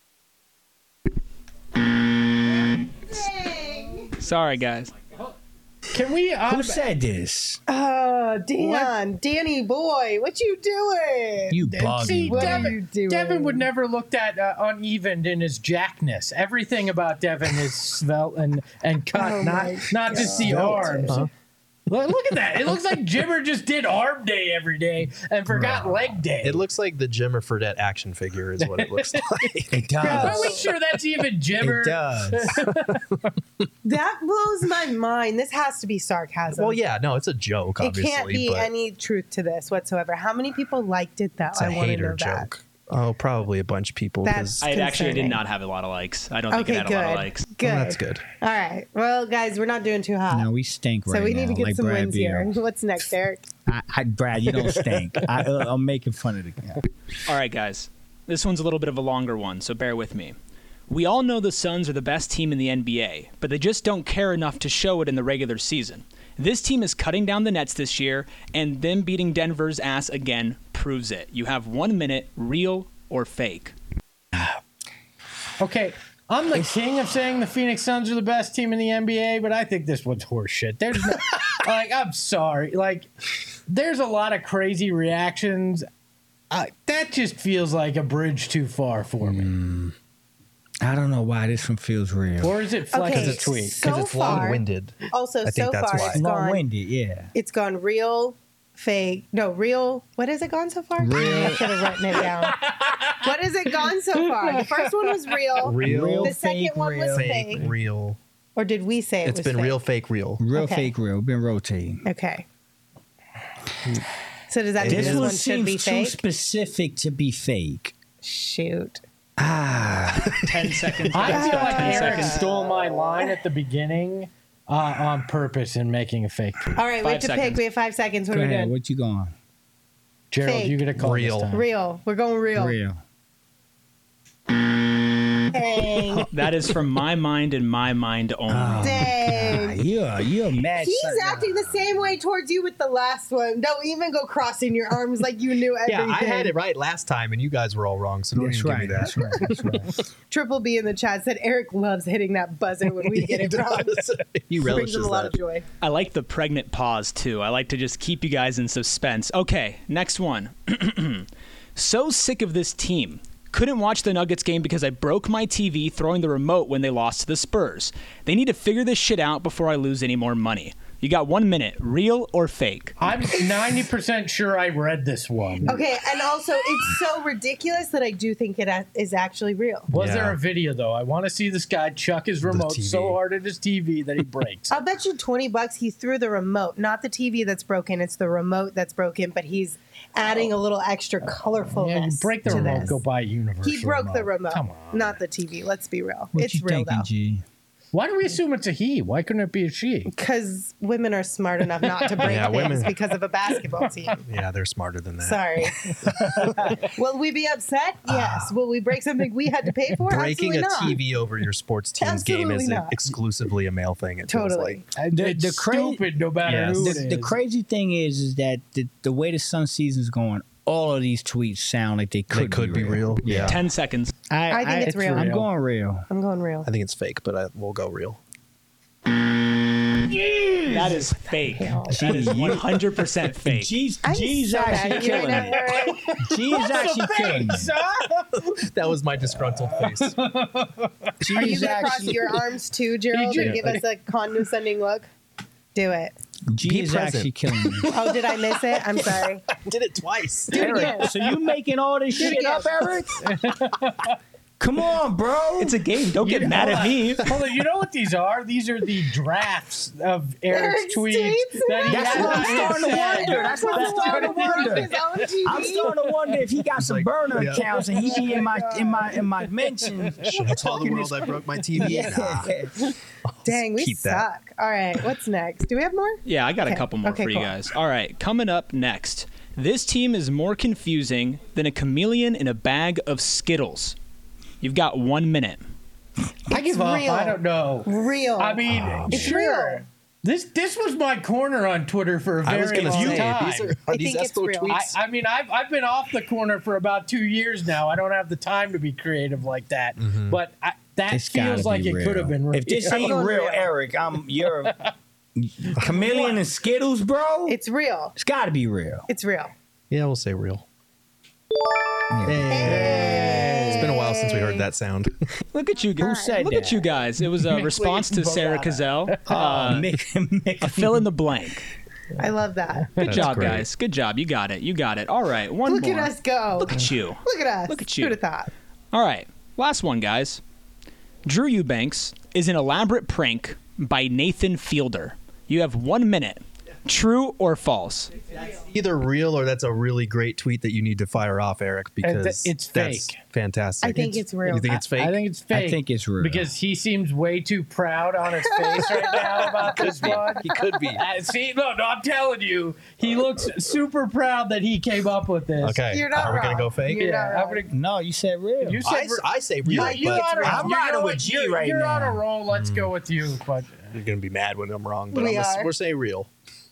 Speaker 11: Sorry, guys.
Speaker 8: Can we?
Speaker 9: Who said this?
Speaker 6: Oh, Dan, Danny boy, what you doing?
Speaker 9: You
Speaker 8: See,
Speaker 9: buggy.
Speaker 6: What are
Speaker 8: Devin,
Speaker 6: you doing?
Speaker 8: Devin would never looked at uh, unevened in his jackness. Everything about Devin is svelte and and cut,
Speaker 6: Oh
Speaker 8: not
Speaker 6: my
Speaker 8: not just the arms. Look, look at that! It looks like Jimmer just did arm day every day and forgot leg day.
Speaker 7: It looks like the Jimmer Fredette action figure is what it looks like.
Speaker 9: It
Speaker 8: Are
Speaker 9: does.
Speaker 8: we sure that's even Jimmer?
Speaker 9: It does.
Speaker 6: That blows my mind. This has to be sarcasm.
Speaker 7: Well, yeah, no, it's a joke,
Speaker 6: It
Speaker 7: obviously.
Speaker 6: can't be
Speaker 7: but
Speaker 6: any truth to this whatsoever. How many people liked it though?
Speaker 7: it's a
Speaker 6: I want to
Speaker 7: hater
Speaker 6: know that.
Speaker 7: joke. Oh, probably a bunch of people.
Speaker 6: That's-
Speaker 7: 'cause-
Speaker 11: I actually did
Speaker 6: Concerning.
Speaker 11: not have a lot of likes. I don't think
Speaker 6: Okay,
Speaker 11: it had
Speaker 6: good.
Speaker 11: a lot of likes.
Speaker 6: Good.
Speaker 7: Well, that's good.
Speaker 6: All right. Well, guys, we're not doing too hot.
Speaker 9: No, we stink right
Speaker 6: so we need
Speaker 9: now,
Speaker 6: to get
Speaker 9: like
Speaker 6: some
Speaker 9: Brad
Speaker 6: wins here.
Speaker 9: Beal.
Speaker 6: What's next, Eric?
Speaker 9: I, I, Brad, you don't stink. I, uh, I'm making fun of the guy.
Speaker 11: All right, guys. This one's a little bit of a longer one, so bear with me. We all know the Suns are the best team in the N B A, but they just don't care enough to show it in the regular season. This team is cutting down the nets this year, and them beating Denver's ass again proves it. You have one minute, real or fake.
Speaker 8: Okay, I'm the king of saying the Phoenix Suns are the best team in the N B A, but I think this one's horseshit. There's no, like, I'm sorry, like, there's a lot of crazy reactions. Uh, that just feels like a bridge too far for me.
Speaker 9: I don't know why this one feels real.
Speaker 8: Or is it flex
Speaker 6: Okay,
Speaker 8: as a tweet?
Speaker 6: so
Speaker 7: Because it's
Speaker 6: far-
Speaker 7: long-winded.
Speaker 6: Also,
Speaker 7: I think
Speaker 6: so
Speaker 7: that's
Speaker 6: far
Speaker 7: why.
Speaker 6: it's gone.
Speaker 9: Long-winded, yeah.
Speaker 6: It's gone real, fake. No, real. What has it gone so far?
Speaker 9: Real.
Speaker 6: I should have written it down. What has it gone so far? The first one was real.
Speaker 7: Real,
Speaker 6: The second
Speaker 9: fake,
Speaker 6: one was
Speaker 9: real.
Speaker 6: fake.
Speaker 7: fake, real.
Speaker 6: Or did we say it
Speaker 7: It's
Speaker 6: was
Speaker 7: been
Speaker 6: fake?
Speaker 7: real, fake, real.
Speaker 9: Real,
Speaker 6: Okay.
Speaker 9: fake, real. Been rotating.
Speaker 6: Okay. So does that mean
Speaker 9: This
Speaker 6: this
Speaker 9: one
Speaker 6: one should
Speaker 9: seems
Speaker 6: be
Speaker 9: too
Speaker 6: fake?
Speaker 9: specific to be fake.
Speaker 6: Shoot.
Speaker 9: Ah,
Speaker 11: Ten seconds.
Speaker 8: I
Speaker 11: guys.
Speaker 8: feel like
Speaker 11: Ten
Speaker 8: Eric
Speaker 11: seconds.
Speaker 8: stole my line at the beginning uh, on purpose in making a fake tweet.
Speaker 6: All right, we have
Speaker 11: Five
Speaker 6: to pick.
Speaker 11: seconds.
Speaker 6: We have five seconds. What
Speaker 9: go
Speaker 6: are we
Speaker 9: ahead.
Speaker 6: doing?
Speaker 9: What you going?
Speaker 8: Gerald,
Speaker 6: Fake.
Speaker 8: you get a call
Speaker 7: Real.
Speaker 8: this time.
Speaker 6: Real. We're going real.
Speaker 9: Real.
Speaker 6: Dang.
Speaker 11: That is from my mind and my mind only.
Speaker 6: Dang.
Speaker 9: You're, you're mad.
Speaker 6: He's
Speaker 9: son.
Speaker 6: acting the same way towards you with the last one. Don't even go crossing your arms like you knew
Speaker 12: Yeah,
Speaker 6: everything.
Speaker 12: I had it right last time, and you guys were all wrong. So don't
Speaker 9: That's
Speaker 12: even
Speaker 9: right.
Speaker 12: give me that.
Speaker 9: That's right. That's right.
Speaker 6: Triple B in the chat said Eric loves hitting that buzzer when we get it wrong.
Speaker 12: He
Speaker 6: Brings
Speaker 12: relishes
Speaker 6: him a lot
Speaker 12: that.
Speaker 6: of joy.
Speaker 11: I like the pregnant pause too. I like to just keep you guys in suspense. Okay, next one. So sick of this team. Couldn't watch the Nuggets game because I broke my T V throwing the remote when they lost to the Spurs. They need to figure this shit out before I lose any more money. You got one minute. Real or fake?
Speaker 8: I'm ninety percent sure I read this one.
Speaker 6: Okay, and also it's so ridiculous that I do think it a- is actually real.
Speaker 8: Was
Speaker 12: Yeah.
Speaker 8: there a video though? I want to see this guy chuck his remote
Speaker 12: T V.
Speaker 8: so hard at his T V that he breaks.
Speaker 6: I'll bet you twenty bucks he threw the remote, not the T V that's broken. It's the remote that's broken, but he's adding a little extra colorfulness.
Speaker 8: Yeah, you break the
Speaker 6: to
Speaker 8: remote,
Speaker 6: this.
Speaker 8: go buy a universal.
Speaker 6: He broke the remote,
Speaker 8: Come on.
Speaker 6: not the T V. Let's be real.
Speaker 9: What
Speaker 6: it's
Speaker 9: you
Speaker 6: real
Speaker 9: thinking,
Speaker 6: though.
Speaker 9: G?
Speaker 8: Why do we assume it's a he? Why couldn't it be a she?
Speaker 6: Because women are smart enough not to break
Speaker 12: Yeah,
Speaker 6: things
Speaker 12: women-
Speaker 6: because of a basketball team.
Speaker 12: Yeah, they're smarter than that.
Speaker 6: Sorry. Will we be upset? Yes. Will we break something we had to pay for?
Speaker 12: Breaking
Speaker 6: Absolutely
Speaker 12: a
Speaker 6: not.
Speaker 12: T V over your sports team's game
Speaker 6: Absolutely
Speaker 12: is
Speaker 6: not.
Speaker 12: exclusively a male thing. It feels
Speaker 6: Totally.
Speaker 12: like.
Speaker 8: The,
Speaker 9: the
Speaker 8: it's
Speaker 9: cra-
Speaker 8: stupid no matter
Speaker 12: Yes.
Speaker 8: who
Speaker 9: The,
Speaker 8: it is.
Speaker 9: the crazy thing is, is that the, the way the Sun season's going, all of these tweets sound like they could,
Speaker 12: They could be real. Yeah.
Speaker 11: Ten seconds.
Speaker 9: I,
Speaker 6: I think it's real.
Speaker 9: I'm going real.
Speaker 6: I'm going real.
Speaker 12: I think it's fake, but I, we'll go real.
Speaker 11: That is fake. That is one hundred percent fake.
Speaker 9: G's,
Speaker 6: I'm
Speaker 9: G's
Speaker 6: so
Speaker 9: actually
Speaker 6: mad. You
Speaker 9: killing
Speaker 6: know
Speaker 9: it.
Speaker 6: what?
Speaker 9: G's actually killing it.
Speaker 12: That was my disgruntled face.
Speaker 6: Are you
Speaker 9: G's
Speaker 6: going to cross
Speaker 9: actually,
Speaker 6: your arms too, Gerald,
Speaker 8: He
Speaker 6: and
Speaker 8: did.
Speaker 6: give us a condescending look? Do it.
Speaker 9: G's
Speaker 12: present.
Speaker 9: actually killing it.
Speaker 6: Oh, did I miss it? I'm sorry.
Speaker 12: Did it twice.
Speaker 6: Do it again.
Speaker 9: So you making all this
Speaker 6: Do it
Speaker 9: shit
Speaker 6: again.
Speaker 9: up, Eric? Come on, bro.
Speaker 11: It's a game. Don't get
Speaker 8: You-
Speaker 11: mad
Speaker 8: hold
Speaker 11: at
Speaker 8: on.
Speaker 11: me.
Speaker 8: Hold on, you know what these are? These are the drafts of Eric's
Speaker 6: Eric's
Speaker 8: tweets
Speaker 6: tweets?
Speaker 8: that he
Speaker 9: That's
Speaker 8: has
Speaker 9: what I'm
Speaker 8: not
Speaker 9: starting to
Speaker 8: said.
Speaker 9: wonder. That's what I'm starting to wonder.
Speaker 6: His own T V?
Speaker 9: I'm starting to wonder if he got some
Speaker 12: like,
Speaker 9: burner
Speaker 12: yeah.
Speaker 9: accounts and he be in my in my in my mentions.
Speaker 12: Should I tell the world I broke my T V? Nah.
Speaker 6: Dang, we
Speaker 12: Keep that.
Speaker 6: suck. All right, what's next? Do we have more?
Speaker 11: Yeah, I got a
Speaker 6: Okay.
Speaker 11: couple more
Speaker 6: Okay,
Speaker 11: for you
Speaker 6: cool.
Speaker 11: guys. All right, coming up next. This team is more confusing than a chameleon in a bag of Skittles. You've got one minute.
Speaker 8: I give up.
Speaker 6: real.
Speaker 8: I don't know.
Speaker 6: Real.
Speaker 8: I mean,
Speaker 6: It's
Speaker 8: sure.
Speaker 6: real.
Speaker 8: This this was my corner on Twitter for a very
Speaker 12: I was going to
Speaker 8: long
Speaker 12: say,
Speaker 8: time.
Speaker 12: these are,
Speaker 6: I
Speaker 12: are these
Speaker 6: think it's
Speaker 12: Espo
Speaker 6: real.
Speaker 8: I,
Speaker 12: tweets?
Speaker 8: I mean, I've I've been off the corner for about two years now. I don't have the time to be creative like that. But I, that
Speaker 9: It's gotta
Speaker 8: feels
Speaker 9: be
Speaker 8: like it
Speaker 9: real.
Speaker 8: could have been real.
Speaker 9: If this
Speaker 6: I'm
Speaker 9: ain't
Speaker 6: going
Speaker 9: real,
Speaker 6: real.
Speaker 9: Eric, I'm you're chameleon and Skittles, bro.
Speaker 6: It's real.
Speaker 9: It's got to be real.
Speaker 6: It's real.
Speaker 12: Yeah, we'll say real.
Speaker 6: Hey.
Speaker 12: It's been a while since we heard that sound.
Speaker 11: Look at you guys.
Speaker 9: Who said
Speaker 11: Look
Speaker 9: that?
Speaker 11: at you guys. It was a response to Sarah Cazell.
Speaker 9: Uh,
Speaker 11: Uh,
Speaker 9: Mick, Mick,
Speaker 11: a fill in the blank.
Speaker 6: I love that.
Speaker 11: Good
Speaker 12: That's
Speaker 11: job,
Speaker 12: great.
Speaker 11: guys. Good job. You got it. You got it. All right, one
Speaker 6: Look
Speaker 11: more.
Speaker 6: at us go.
Speaker 11: Look at you.
Speaker 6: Look at us.
Speaker 11: Look at you.
Speaker 6: Who'd have thought?
Speaker 11: All right, last one, guys. Drew Eubanks is an elaborate prank by Nathan Fielder. You have one minute. True or false?
Speaker 12: Either real or that's a really great tweet that you need to fire off, Eric, because
Speaker 8: it's
Speaker 12: that's
Speaker 8: fake.
Speaker 12: fantastic.
Speaker 6: I think it's real.
Speaker 12: You think it's fake?
Speaker 8: I think it's fake.
Speaker 9: I think it's real.
Speaker 8: because he seems way too proud on his face right now about this one.
Speaker 12: He could be.
Speaker 8: Uh, see, no, no, I'm telling you, he looks super proud that he came up with this.
Speaker 12: Okay.
Speaker 6: You're not
Speaker 12: Are we going to
Speaker 6: wrong.
Speaker 12: go fake?
Speaker 6: You're
Speaker 8: Yeah,
Speaker 6: not
Speaker 8: I'm
Speaker 6: wrong.
Speaker 8: gonna.
Speaker 9: no, you said real.
Speaker 8: You said
Speaker 12: I,
Speaker 8: re-
Speaker 12: I say
Speaker 8: you,
Speaker 12: real,
Speaker 8: you
Speaker 12: but
Speaker 8: on a,
Speaker 9: I'm
Speaker 8: you
Speaker 9: riding
Speaker 8: know
Speaker 9: with
Speaker 8: what?
Speaker 9: G
Speaker 8: You're,
Speaker 9: right
Speaker 8: you're on
Speaker 9: now.
Speaker 8: a roll. Let's go with you. But
Speaker 12: you're going to be mad when I'm wrong, but
Speaker 6: We
Speaker 12: I'm gonna,
Speaker 6: are.
Speaker 12: we're saying real.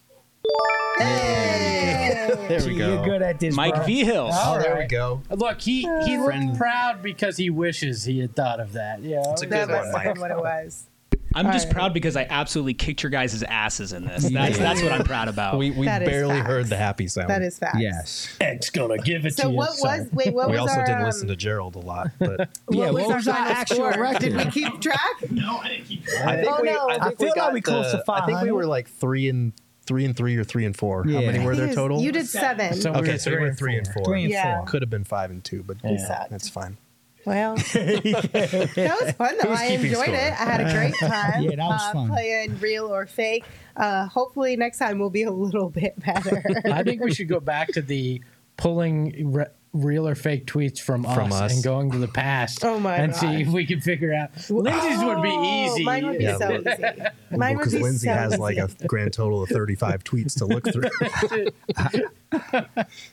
Speaker 6: Hey.
Speaker 12: There we
Speaker 9: Gee,
Speaker 12: go.
Speaker 9: You're good at this,
Speaker 11: Mike
Speaker 9: bro.
Speaker 11: Vigil.
Speaker 8: All
Speaker 12: Oh, there we
Speaker 8: right.
Speaker 12: go.
Speaker 8: Look, he he
Speaker 12: Friend.
Speaker 8: looked proud because he wishes he had thought of that. Yeah,
Speaker 12: That's a
Speaker 6: That
Speaker 12: good
Speaker 6: must
Speaker 12: one,
Speaker 6: have been
Speaker 12: Mike.
Speaker 6: what it was.
Speaker 11: I'm just
Speaker 6: All right.
Speaker 11: proud because I absolutely kicked your guys' asses in this.
Speaker 9: You
Speaker 11: That's
Speaker 9: did.
Speaker 11: that's what I'm proud about.
Speaker 12: We, we
Speaker 6: That is
Speaker 12: barely
Speaker 6: facts.
Speaker 12: heard the happy sound.
Speaker 6: That is facts.
Speaker 9: Yes.
Speaker 8: X gonna give it
Speaker 6: So
Speaker 8: to you.
Speaker 6: what was? Wait, what
Speaker 12: we
Speaker 6: was
Speaker 12: also
Speaker 6: our?
Speaker 12: didn't
Speaker 6: um,
Speaker 12: listen to Gerald a lot, but
Speaker 9: Yeah, what
Speaker 6: our
Speaker 9: was our
Speaker 6: final
Speaker 9: actual
Speaker 6: score?
Speaker 9: record?
Speaker 6: Did we keep track?
Speaker 12: I think
Speaker 6: Oh,
Speaker 12: we,
Speaker 6: no.
Speaker 12: I, think
Speaker 9: I
Speaker 12: we
Speaker 9: feel like
Speaker 12: got
Speaker 9: we close
Speaker 12: the-
Speaker 9: to
Speaker 12: I think we
Speaker 9: 500.
Speaker 12: were like three and three and three or three and four. How
Speaker 9: Yeah.
Speaker 12: many were
Speaker 6: I
Speaker 12: there
Speaker 6: think it was-
Speaker 12: total?
Speaker 6: You did seven.
Speaker 8: So we
Speaker 12: Okay,
Speaker 8: were
Speaker 12: so we were three and four.
Speaker 9: Three and
Speaker 6: Yeah.
Speaker 9: four.
Speaker 12: Could have been five and two, but
Speaker 6: You
Speaker 12: yeah,
Speaker 6: sucked.
Speaker 12: that's fine.
Speaker 6: Well, that was fun though.
Speaker 12: Who's
Speaker 6: I
Speaker 12: keeping
Speaker 6: enjoyed
Speaker 12: score?
Speaker 6: it. I had a great time.
Speaker 9: Yeah, that was
Speaker 6: uh,
Speaker 9: fun.
Speaker 6: Playing real or fake. Uh, hopefully next time we'll be a little bit better.
Speaker 8: I think we should go back to the pulling re- real or fake tweets from,
Speaker 12: From
Speaker 8: us,
Speaker 12: us.
Speaker 8: and going to the past.
Speaker 6: Oh my
Speaker 8: and
Speaker 6: God.
Speaker 8: see if we can figure out. Lindsay's would be
Speaker 6: Oh,
Speaker 8: easy.
Speaker 6: Mine would be
Speaker 12: Yeah.
Speaker 6: so easy. Mine would
Speaker 12: Because
Speaker 6: be
Speaker 12: Lindsay
Speaker 6: so
Speaker 12: has like a
Speaker 6: easy.
Speaker 12: grand total of thirty-five tweets to look through.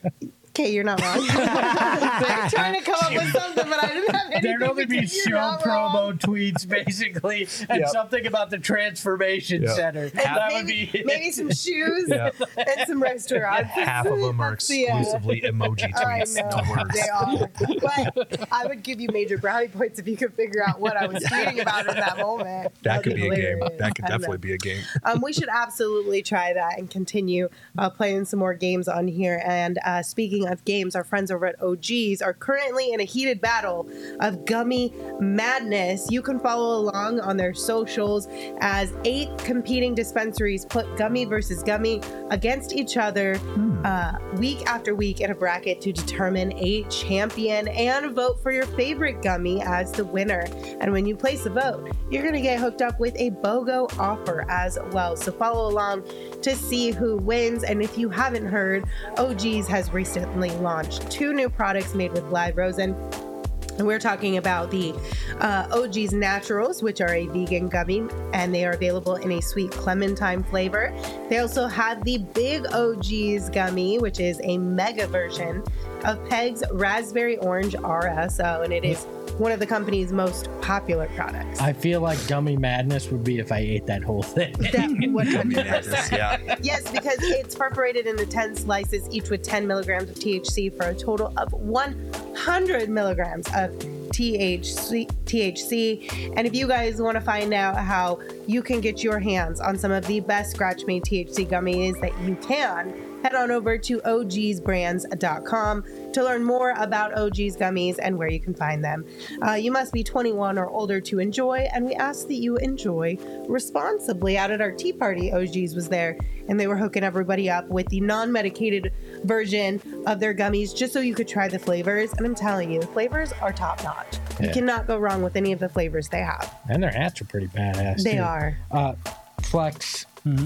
Speaker 6: Okay, you're not wrong. They're trying to come up with something, but I didn't have anything.
Speaker 8: There'd only
Speaker 6: to
Speaker 8: be
Speaker 6: do. You're
Speaker 8: show
Speaker 6: not
Speaker 8: promo
Speaker 6: wrong.
Speaker 8: tweets, basically, and
Speaker 12: Yep.
Speaker 8: something about the transformation
Speaker 12: Yep.
Speaker 8: center.
Speaker 6: And
Speaker 8: That would
Speaker 6: maybe,
Speaker 8: be
Speaker 6: maybe some shoes
Speaker 12: Yeah.
Speaker 6: and some restaurants.
Speaker 12: Half of them are
Speaker 6: That's the, uh,
Speaker 12: exclusively emoji
Speaker 6: I
Speaker 12: tweets.
Speaker 6: know,
Speaker 12: No words.
Speaker 6: they are. But I would give you major brownie points if you could figure out what I was tweeting about in that moment.
Speaker 12: That
Speaker 6: That'd
Speaker 12: could be a game.
Speaker 6: hilarious.
Speaker 12: That could
Speaker 6: I know.
Speaker 12: definitely be a game.
Speaker 6: Um, we should absolutely try that and continue uh, playing some more games on here. And uh, speaking of games, our friends over at O G's are currently in a heated battle of gummy madness. You can follow along on their socials as eight competing dispensaries put gummy versus gummy against each other uh, week after week in a bracket to determine a champion and vote for your favorite gummy as the winner. And when you place a vote, you're going to get hooked up with a BOGO offer as well. So follow along to see who wins. And if you haven't heard, O G's has recently launched two new products made with live rosin. And we're talking about the uh, O G's Naturals, which are a vegan gummy, and they are available in a sweet clementine flavor. They also have the Big O G's gummy, which is a mega version of Peg's Raspberry Orange R S O, and it is one of the company's most popular products.
Speaker 8: I feel like gummy madness would be if I ate that whole thing.
Speaker 6: That one hundred percent.
Speaker 12: Yeah.
Speaker 6: Yes, because it's perforated into ten slices, each with ten milligrams of T H C for a total of one hundred milligrams of T H C. T H C. And if you guys want to find out how you can get your hands on some of the best scratch-made T H C gummies that you can, head on over to O Gs brands dot com to learn more about O G's gummies and where you can find them. Uh, you must be twenty-one or older to enjoy, and we ask that you enjoy responsibly. Out at our tea party, O G's was there, and they were hooking everybody up with the non-medicated version of their gummies just so you could try the flavors. And I'm telling you, the flavors are top-notch. You
Speaker 8: Yeah.
Speaker 6: cannot go wrong with any of the flavors they have.
Speaker 8: And their hats are pretty badass.
Speaker 6: They
Speaker 8: too.
Speaker 6: are.
Speaker 8: Uh, Flex.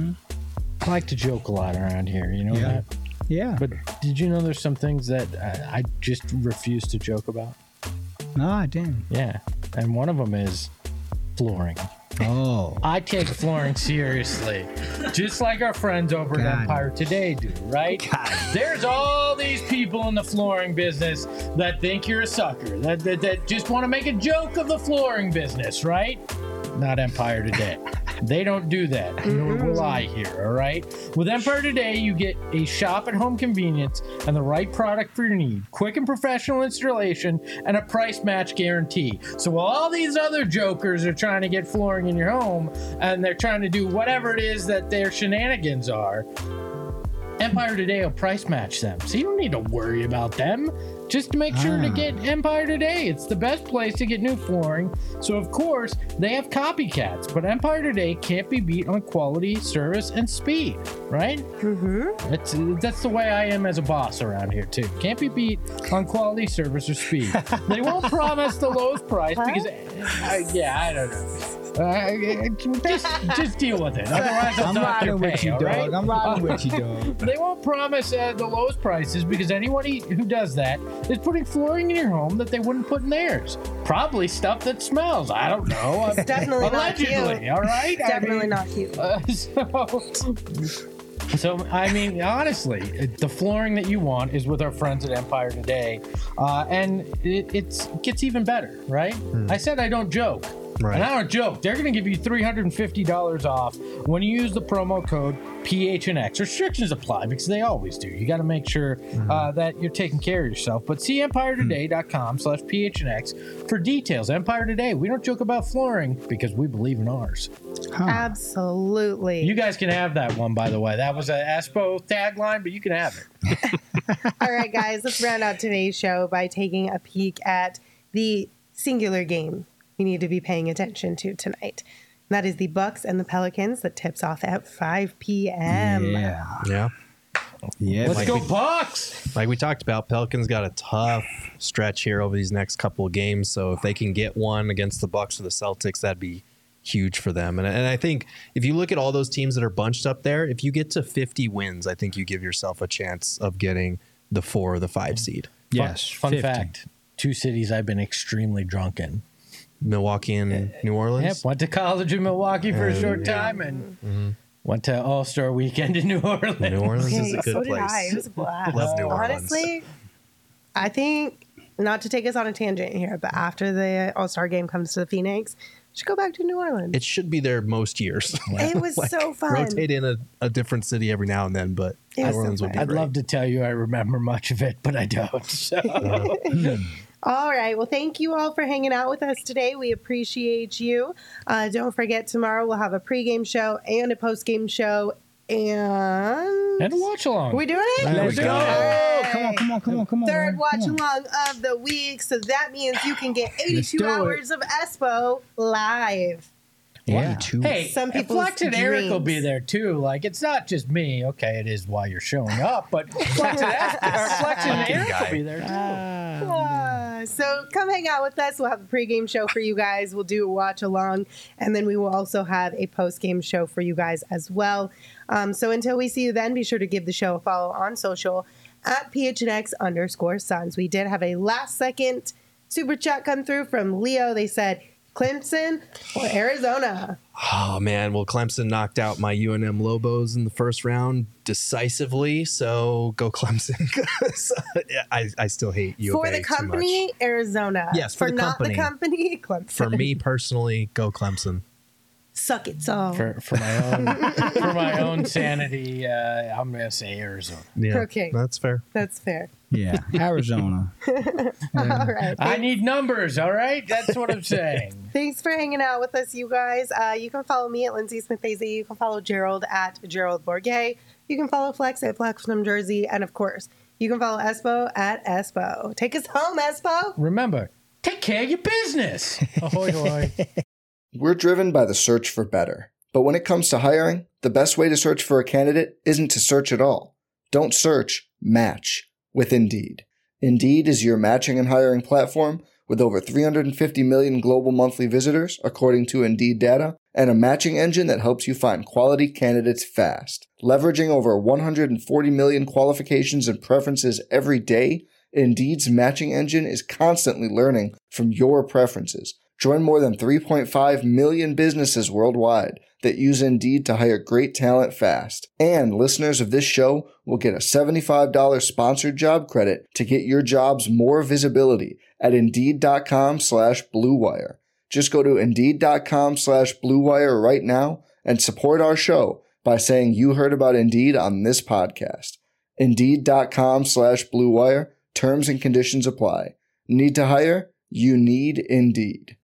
Speaker 8: I like to joke a lot around here. You know
Speaker 9: Yeah.
Speaker 8: that?
Speaker 9: Yeah.
Speaker 8: But did you know there's some things that uh, I just refuse to joke about?
Speaker 9: No, I didn't.
Speaker 8: Yeah. And one of them is flooring.
Speaker 9: Oh.
Speaker 8: I take flooring seriously, just like our friends over at
Speaker 9: God.
Speaker 8: Empire Today do, right?
Speaker 9: God.
Speaker 8: There's all these people in the flooring business that think you're a sucker, that, that, that just want to make a joke of the flooring business, right? Not Empire Today. They don't do that, nor will I here, all right? With Empire Today, you get a shop-at-home convenience and the right product for your need, quick and professional installation, and a price match guarantee. So while all these other jokers are trying to get flooring in your home and they're trying to do whatever it is that their shenanigans are, Empire Today will price match them. So you don't need to worry about them. Just to make sure to
Speaker 9: Ah.
Speaker 8: get Empire Today. It's the best place to get new flooring. So of course, they have copycats, but Empire Today can't be beat on quality, service, and speed, right?
Speaker 6: Mm-hmm.
Speaker 8: That's, that's the way I am as a boss around here too. Can't be beat on quality, service, or speed. They won't promise the lowest price because, uh, yeah, I don't know. Uh, just, just deal with it. Otherwise, I'll
Speaker 9: I'm
Speaker 8: dock your
Speaker 9: riding with
Speaker 8: pay,
Speaker 9: you,
Speaker 8: all
Speaker 9: dog.
Speaker 8: right?
Speaker 9: I'm riding with you, dog.
Speaker 8: They won't promise uh, the lowest prices because anybody who does that is putting flooring in your home that they wouldn't put in theirs. Probably stuff that smells. I don't know.
Speaker 6: It's definitely not cute.
Speaker 8: Allegedly, all right? I
Speaker 6: Definitely
Speaker 8: mean,
Speaker 6: not cute.
Speaker 8: uh, so, so, I mean, honestly, it- the flooring that you want is with our friends at Empire Today. Uh, and it it's, gets even better, right? I said I don't joke.
Speaker 12: Right.
Speaker 8: And I don't joke. They're going to give you three hundred fifty dollars off when you use the promo code P H N X. Restrictions apply because they always do. You got to make sure uh, that you're taking care of yourself. But see empire today dot com slash P H N X for details. Empire Today, we don't joke about flooring because we believe in ours.
Speaker 6: Absolutely.
Speaker 8: You guys can have that one, by the way. That was an Aspo tagline, but you can have it.
Speaker 6: All right, guys, let's round out today's show by taking a peek at the singular game we need to be paying attention to tonight. That is the Bucks and the Pelicans that tips off at five p.m.
Speaker 9: Yeah.
Speaker 7: Yeah.
Speaker 9: Yeah.
Speaker 8: Let's
Speaker 7: like
Speaker 8: go
Speaker 7: we-
Speaker 8: Bucks!
Speaker 7: Like we talked about, Pelicans got a tough stretch here over these next couple of games. So if they can get one against the Bucks or the Celtics, that'd be huge for them. And, and I think if you look at all those teams that are bunched up there, if you get to fifty wins, I think you give yourself a chance of getting the four or the five seed.
Speaker 9: Yes.
Speaker 8: Fun, fun
Speaker 9: fifty.
Speaker 8: fact, two cities I've been extremely drunk in.
Speaker 7: Milwaukee and New Orleans.
Speaker 8: Yep, went to college in Milwaukee for a short
Speaker 7: yeah.
Speaker 8: time and Went to All Star Weekend in New Orleans.
Speaker 7: New Orleans
Speaker 6: Okay,
Speaker 7: is a good
Speaker 6: so
Speaker 7: place.
Speaker 6: did I. It was a blast.
Speaker 7: Love New Orleans.
Speaker 6: Honestly, I think, not to take us on a tangent here, but after the All Star game comes to Phoenix, we should go back to New Orleans.
Speaker 7: It should be there most years.
Speaker 6: It was so fun.
Speaker 7: Rotate in a, a different city every now and then, but
Speaker 6: It
Speaker 7: New
Speaker 6: was so
Speaker 7: Orleans would be
Speaker 8: I'd
Speaker 7: great.
Speaker 8: love to tell you I remember much of it, but I don't. So.
Speaker 6: All right. Well, thank you all for hanging out with us today. We appreciate you. Uh, don't forget, tomorrow we'll have a pregame show and a postgame show. And
Speaker 8: And a watch along.
Speaker 6: we doing it?
Speaker 8: There we go.
Speaker 6: All right.
Speaker 9: Come on, come on, come on, come on.
Speaker 6: Third
Speaker 9: man.
Speaker 6: watch
Speaker 9: Come on.
Speaker 6: along of the week. So that means you can get eighty-two
Speaker 9: do it.
Speaker 6: hours of Espo live.
Speaker 9: Yeah.
Speaker 8: Hey,
Speaker 6: Some people's
Speaker 8: Flex and Eric will be
Speaker 6: dreams.
Speaker 8: there too. Like, it's not just me. Okay, it is why you're showing up, but Flex and, Eric- Flex and Eric will be there too.
Speaker 6: Ah, so come hang out with us. We'll have a pregame show for you guys. We'll do a watch along, and then we will also have a postgame show for you guys as well. Um, so until we see you then, be sure to give the show a follow on social at P H N X underscore Suns. We did have a last second super chat come through from Leo. They said Clemson or Arizona.
Speaker 7: Oh man, well Clemson knocked out my U N M Lobos in the first round decisively, so go Clemson. I, I still hate U of
Speaker 6: For
Speaker 7: A
Speaker 6: the
Speaker 7: too
Speaker 6: company,
Speaker 7: much.
Speaker 6: Arizona.
Speaker 7: Yes, for the
Speaker 6: not
Speaker 7: company.
Speaker 6: the company, Clemson.
Speaker 7: For me personally, go Clemson.
Speaker 6: Suck it, so.
Speaker 8: For, for my own for my own sanity, uh, I'm gonna say Arizona.
Speaker 7: Yeah,
Speaker 6: Okay.
Speaker 7: that's fair.
Speaker 6: That's fair.
Speaker 9: Yeah, Arizona.
Speaker 6: All right.
Speaker 8: I need numbers. All right, that's what I'm saying.
Speaker 6: Thanks for hanging out with us, you guys. Uh, you can follow me at Lindsay Smith A Z. You can follow Gerald at Gerald Bourget. You can follow Flex at Flex from Jersey. And of course, you can follow Espo at Espo. Take us home, Espo.
Speaker 8: Remember, take care of your business. Ahoy, hoy.
Speaker 1: We're driven by the search for better. But when it comes to hiring, the best way to search for a candidate isn't to search at all. Don't search, match with Indeed. Indeed is your matching and hiring platform with over three hundred fifty million global monthly visitors, according to Indeed data, and a matching engine that helps you find quality candidates fast. Leveraging over one hundred forty million qualifications and preferences every day, Indeed's matching engine is constantly learning from your preferences. Join more than three point five million businesses worldwide that use Indeed to hire great talent fast. And listeners of this show will get a seventy-five dollars sponsored job credit to get your jobs more visibility at Indeed.com slash Blue Wire. Just go to Indeed.com slash Blue Wire right now and support our show by saying you heard about Indeed on this podcast. Indeed.com slash Blue Wire. Terms and conditions apply. Need to hire? You need Indeed.